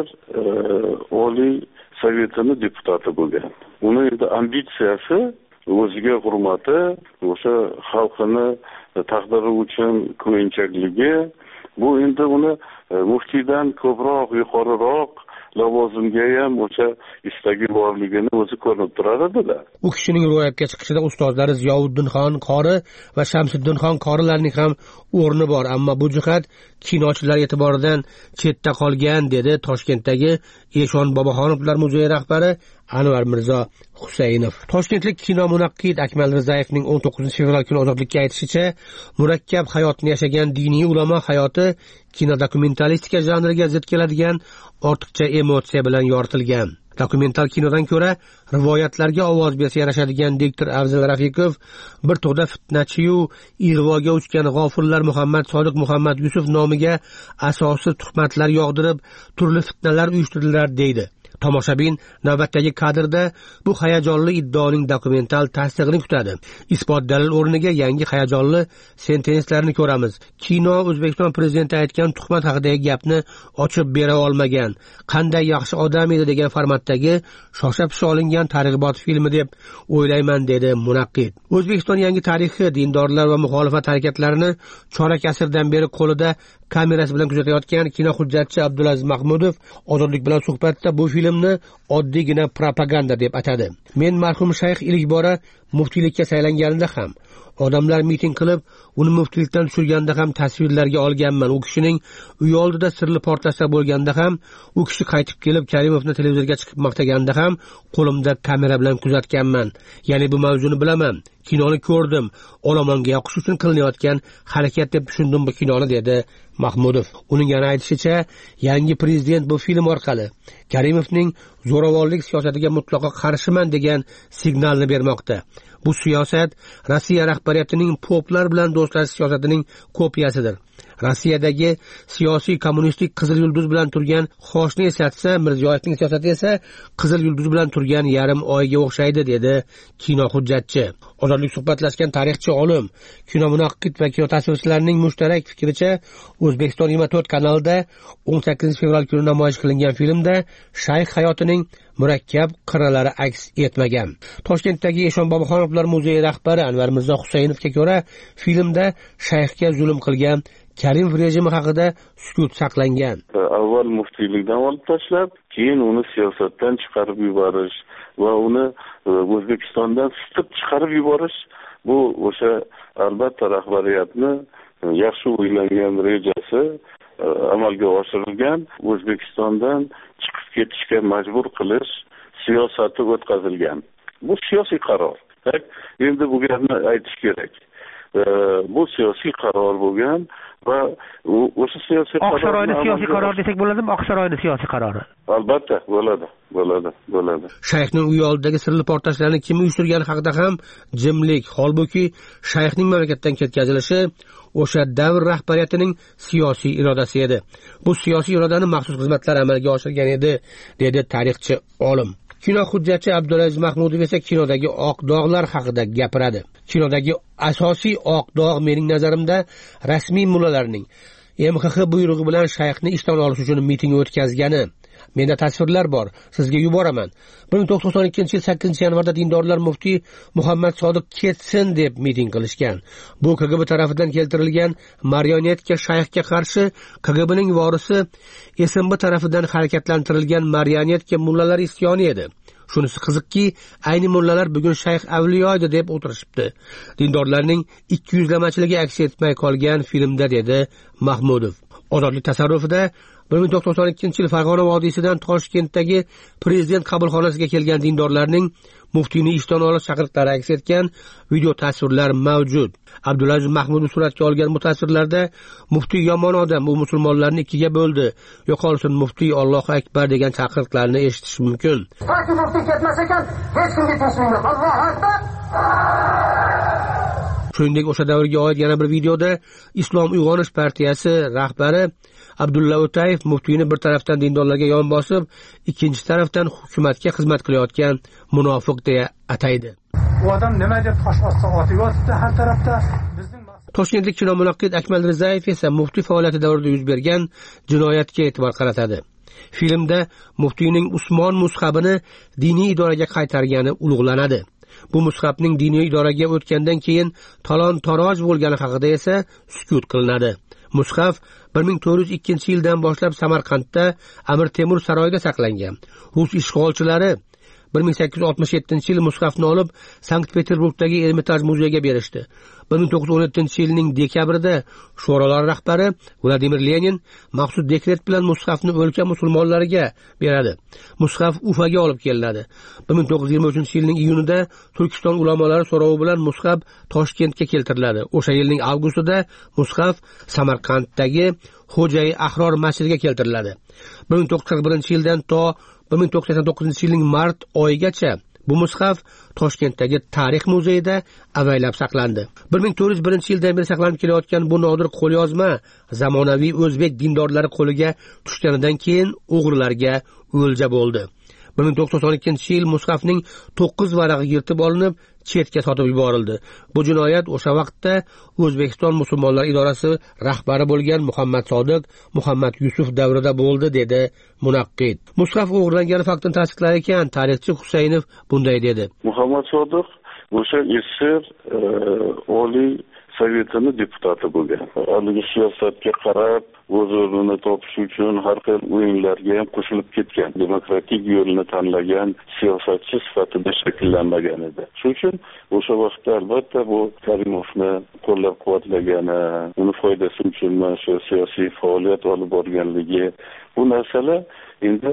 Oliy Sovetini deputati bo'lgan. Uni endi ambitsiyasi, o'ziga hurmati, o'sha xalqini taqdiri uchun ko'yinchakligi, bu endi uni muftiydan ko'proq, yuqoriroq lavozimga ham o'sha istagi borligini o'zi ko'rinib turar edi-da. U kishining ro'yobga chiqishida ustozlari Ziyovuddinxon qori va Shamsiddinxon qorilarning ham o'rni bor, ammo bu jihat kinochilar e'tiboridan chetda qolgan, dedi Toshkentdagi Eshon Boboxonovlar muzeyi rahbari Anvar Mirzo Husaynov. Toshkentlik kino munaqqid Akmal Rizayevning 19-fevral kuni Ozodlikka aytishicha, murakkab hayotni yashagan diniy ulamo hayoti kinodokumentalistika janriga zid keladigan ortiqcha emotsiya bilan yoritilgan. Dokumental kinodan ko'ra rivoyatlarga ovoz bersa yarashadigan diktor Afzal Rafiqov bir to'da fitnachi-yu ig'voga uchgan g'ofillar Muhammad Sodiq Muhammad Yusuf nomiga asossiz tuhmatlar yog'dirib, turli fitnalar uyushtirdilar, deydi. Tomoshabin navbatdagi kadrda bu hayajonli iddaoning dokumental tasdig'ini kutadi. Isbot dalil o'rniga yangi hayajonli sentenslarni ko'ramiz. Kino O'zbekiston prezidenti aytgan tuhmat haqidagi gapni ochib bera olmagan, qanday yaxshi odam edi degan formatdagi shosha-pisha olingan targ'ibot filmi deb o'ylayman, dedi munaqqid. O'zbekiston yangi tarixi dindorlar va muxolifat harakatlarini chorak asrdan beri qo'lida kamerasi bilan kuzatayotgan kino hujjatchi Abdulaziz Mahmudov Ozodlik bilan suhbatda bu filmni oddiygina propaganda deb atadi. Men marhum shayx ilk bora muftiylikka saylanganida ham, odamlar miting qilib, uni muftiylikdan tushirganda ham tasvirlarga olganman. U kishining uy oldida sirli portlashlar bo'lganda ham, u kishi qaytib kelib Karimovni televizorga chiqib maqtaganda ham qo'limda kamera bilan kuzatganman. Ya'ni bu mavzuni bilaman. Kinoni ko'rdim. Olomonga yoqish uchun qilinayotgan harakat deb tushundim bu kinoni, dedi Mahmudov. Uning yana aytishicha, yangi prezident bu film orqali Karimovning zo'ravonlik siyosatiga mutlaqo qarshiman degan signalni bermoqda. Bu siyosat Rossiya rahbariyatining poplar bilan do'stlashish siyosatining kopiyasidir. Rossiyadagi siyosiy kommunistik qizil yulduz bilan turgan xoshni eslatsa, Mirziyoyevning siyosati esa qizil yulduz bilan turgan yarim oyga o'xshaydi, dedi kino hujjatchi. Ozodlik suhbatlashgan tarixchi olim, kino munaqqid va kino tasvirchilarining mushtarak fikricha, O'zbekiston 24 kanalida 18 fevral kuni namoyish qilingan filmda shayx hayotining murakkab qirralari aks etmagan. Toshkentdagi Eshon Boboxonovlar muzeyi rahbari Anvar Mirzo Husaynovga ko'ra, filmda shayxga zulm qilgan Karimov rejimi haqida sukut saqlangan. Avval muftiylikdan olib tashlab, keyin uni siyosatdan chiqarib yuborish va uni O'zbekistondan siqib chiqarib yuborish, bu o'sha albatta rahbariyatni yaxshi o'ylangan rejasi amalga oshirilgan, O'zbekistondan chiqib ketishga majbur qilish siyosati o'tkazilgan. Bu siyosiy qaror. Endi bu gapni aytish kerak. Bu siyosiy qaror bo'lgan va o'sha siyosiy qaror Oqsaroyni siyosiy qaror desak bo'ladimi? Oqsaroyni siyosiy qarori. Albatta, bo'ladi. Shayxning uyi oldidagi sirli portlashlarni kim uyushtirgani haqida ham jimlik, holbuki shayxning mamlakatdan ketkazilishi o'sha davr rahbariyatining siyosiy irodasi edi. Bu siyosiy irodani maxsus xizmatlar amalga oshirgan edi, dedi tarixchi olim. Kino hujjatchi Abdulaziz Mahmudov esa kinodagi oq dog'lar haqida gapiradi. Kinodagi asosiy oq dog' mening nazarimda rasmiy mullalarning MXX buyrug'i bilan shayxni ishdan olish uchun miting o'tkazgani. Menda tasvirlar bor, sizga yuboraman. 1992-yil 8-yanvarda dindorlar muftiy Muhammad Sodiq ketsin deb miting qilishgan. Bu KGB tarafidan keltirilgan marionetka shayxga qarshi KGBning vorisi SMB tarafidan harakatlantirilgan marionetka mullalar isyoni edi. Shunisi qiziqki, ayni mullalar bugun shayx avliyo edi deb o'tirishibdi. Dindorlarning 200lamachiligi aks etmay qolgan filmda, dedi Mahmudov. Ozodlik tasarrufida 1992-yil Farg'ona vodiysidan Toshkentdagi prezident qabulxonasiga kelgan dindorlarning muftiyni ishdan olish chaqiriqlari aks etgan video tasvirlar mavjud. Abdulaziz Mahmudov suratga olgan bu tasvirlarda muftiy yomon odam, u musulmonlarni ikkiga bo'ldi, yo'qolsin muftiy, Allohu akbar degan chaqiriqlarni eshitish mumkin. Toki muftiy ketmas ekan, hech kimga tinchlik yo'q. Allohu akbar. Shuningdek, o'sha davrga oid yana bir videoda Islom uyg'onish partiyasi rahbari Abdulla O'tayev muftiyni bir tarafdan dindorlarga yon bosib, ikkinchi tarafdan hukumatga xizmat qilayotgan munofiq deya ataydi. U odam nima deb tosh ostida otib yotibdi har tarafda. Toshkentlik kinomunaqqid Akmal Rizayev esa muftiy faoliyati davrida yuz bergan jinoyatga e'tibor qaratadi. Filmda muftiyning Usmon mushafini diniy idoraga qaytargani ulug'lanadi. Bu mushafning diniy idoraga o'tgandan keyin talon-taroj bo'lgani haqida esa sukut qilinadi. Mushaf 1402-yildan boshlab Samarqandda Amir Temur saroyida saqlangan. Rus ishg'olchilari 1867-yil mushafni olib Sankt-Peterburgdagi Ermitaj muzeyiga berishdi. 1917-yilning dekabrida sho'rolar rahbari Vladimir Lenin maxsus dekret bilan mushafni o'lka musulmonlariga beradi. Mushaf Ufaga olib kelinadi. 1923-yilning iyunida Turkiston ulamolari so'rovi bilan mushaf Toshkentga keltiriladi. O'sha yilning avgustida mushaf Samarqanddagi Xo'jay Ahror masjidiga keltiriladi. 1941-yildan to 1989-yilning mart oyigacha bu mushaf Toshkentdagi Tarix muzeyida avaylab saqlandi. 1401-yildan beri saqlanib kelayotgan bu nodir qo'lyozma zamonaviy o'zbek dindorlari qo'liga tushganidan keyin o'g'rilarga o'lja bo'ldi. 1992-yil mushafning 9 varag'i yirtib olinib, chetga sotib yuborildi. Bu jinoyat o'sha vaqtda O'zbekiston musulmonlar idorasi rahbari bo'lgan Muhammad Yusuf davrida bo'ldi, dedi munaqqid. Mushaf o'g'irlangani faktini tasdiqlar ekan, tarixchi Husaynov bunday dedi. Muhammad Sodiq o'sha SSR Oliy Sovetini deputati bo'lgan. Haligi siyosatga qarab, o'z o'rnini topish uchun har xil o'yinlarga ham qo'shilib ketgan. Demokratik yo'lni tanlagan siyosatchi sifatida shakllanmagan edi. Shuning uchun o'sha vaqtda albatta bu Karimovni qo'llab-quvvatlagani, uni foydasi uchun mana shu siyosiy faoliyat olib borganligi, bu narsalar endi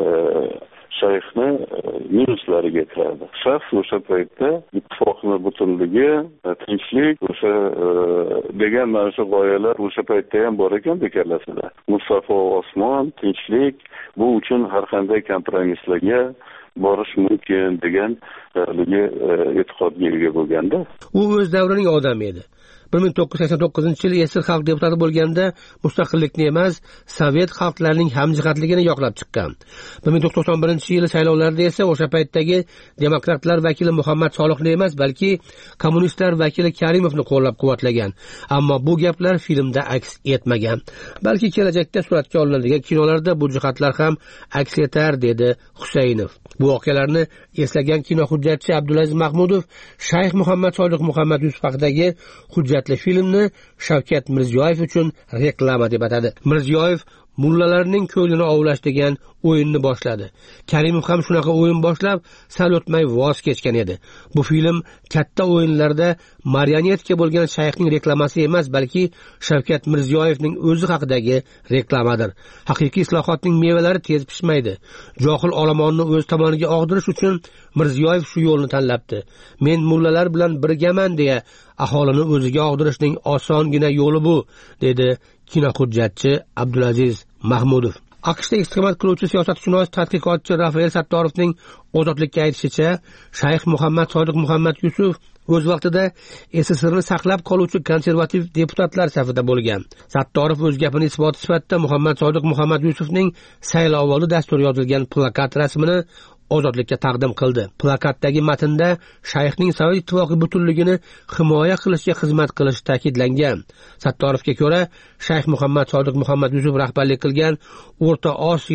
shayxni minuslariga kiradi. Shaxs o'sha paytda ittifoqni butunligi, tinchlik, o'sha degan mana shu g'oyalar o'sha paytda ham bor ekan bekarlasida. Musaffo osmon, tinchlik, bu uchun har qanday kompromisslarga borish mumkin degan e'tiqodga ega bo'lganda. U o'z davrining odami edi. 1989-yil Yasir xalq deputati bo'lganda mustaqillikni emas, sovet xalqlarining hamjihatligini yoqlab chiqqan. 1991-yil saylovlarda esa o'sha paytdagi demokratlar vakili Muhammad Soliqni emas, balki kommunistlar vakili Karimovni qo'llab-quvvatlagan. Ammo bu gaplar filmda aks etmagan. Balki kelajakda suratga olinadigan kinolarda bu jihatlar ham aks etar, dedi Husaynov. Bu voqealarni eslagan kino hujjatchi Abdulaziz Mahmudov Shayx Muhammad Sodiq Muhammad Yusuf haqidagi hujjatli filmni Shavkat Mirziyoyev uchun reklama deb atadi. Mirziyoyev mullalarning ko'nglini ovlash degan o'yinni boshladi. Karimov ham shunaqa o'yin boshlab, sal o'tmay voz kechgan edi. Bu film katta o'yinlarda marionetka bo'lgan shayxning reklamasi emas, balki Shavkat Mirziyoyevning o'zi haqidagi reklamadir. Haqiqiy islohotning mevalari tez pishmaydi. Johil olomonni o'z tomoniga og'dirish uchun Mirziyoyev shu yo'lni tanlabdi. Men mullalar bilan birgaman deya aholini o'ziga og'dirishning osongina yo'li bu, dedi kino hujjatchi Abdulaziz Mahmudov. AQShda istiqomat qiluvchi siyosatshunos tadqiqotchi Rafael Sattorovning ozodlikka aytishicha, Shayx Muhammad Sodiq Muhammad Yusuf o'z vaqtida SSRni saqlab qoluvchi konservativ deputatlar safida bo'lgan. Sattorov o'z gapini isbot sifatida Muhammad Sodiq Muhammad Yusufning saylovoldi dasturi yozilgan plakat rasmini ozodlikka taqdim qildi. Plakatdagi matnda shayxning Sovet ittifoqi butunligini himoya qilishga xizmat qilishi ta'kidlangan. Sattorovga ko'ra, Shayx Muhammad Sodiq Muhammad Yusuf rahbarlik qilgan O'rta Osiyo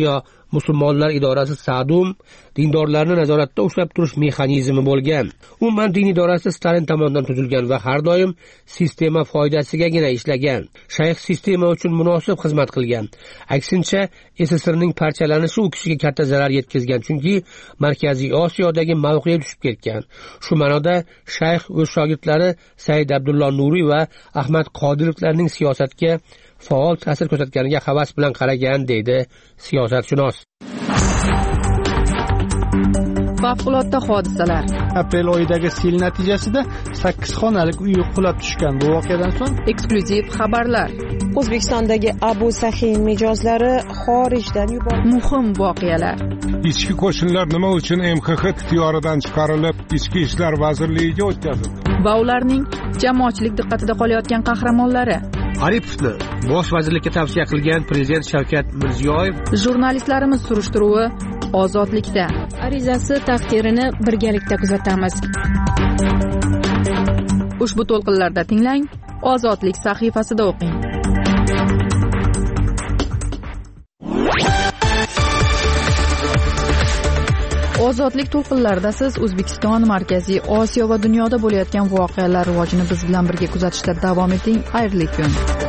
musulmonlar idorasi Sadum dindorlarni nazoratda ushlab turish mexanizmi bo'lgan. Umuman din idorasi Stalin tomonidan tuzilgan va har doim sistema foydasigagina ishlagan. Shayx sistema uchun munosib xizmat qilgan. Aksincha, SSRning parchalanishi u kishiga katta zarar yetkazgan, chunki Markaziy Osiyodagi mavqeyi tushib ketgan. Shu ma'noda shayx o'z shogirdlari Said Abdulloh Nuriy va Ahmad Qodirovlarning siyosatga faol ta'sir ko'rsatganiga havas bilan qaragan, deydi siyosatshunos. Favqulodda hodisalar. Aprel oyidagi sel natijasida 8 xonalik uy qulab tushgan. Bu voqeadan so'ng eksklyuziv xabarlar. O'zbekistondagi Abu Sahiy mijozlari xorijdan yuborildi. Muhim voqealar. Ichki qo'shinlar nima uchun MXX ixtiyoridan chiqarilib, Ichki ishlar vazirligiga o'tkazildi? Va ularning jamoatchilik diqqatida qolayotgan qahramonlari. Aripovni bosh vazirlikka tavsiya qilgan prezident Shavkat Mirziyoyev. Jurnalistlarimiz surishtiruvi ozodlikda. Arizasi taqdirini birgalikda kuzatamiz. Ushbu to'lqinlarda tinglang, Ozodlik sahifasida o'qing. Ozodlik to'lqinlarida siz O'zbekiston, Markaziy Osiyo va dunyoda bo'layotgan voqealar rivojini biz bilan birga kuzatishda davom eting. Xayrli kun.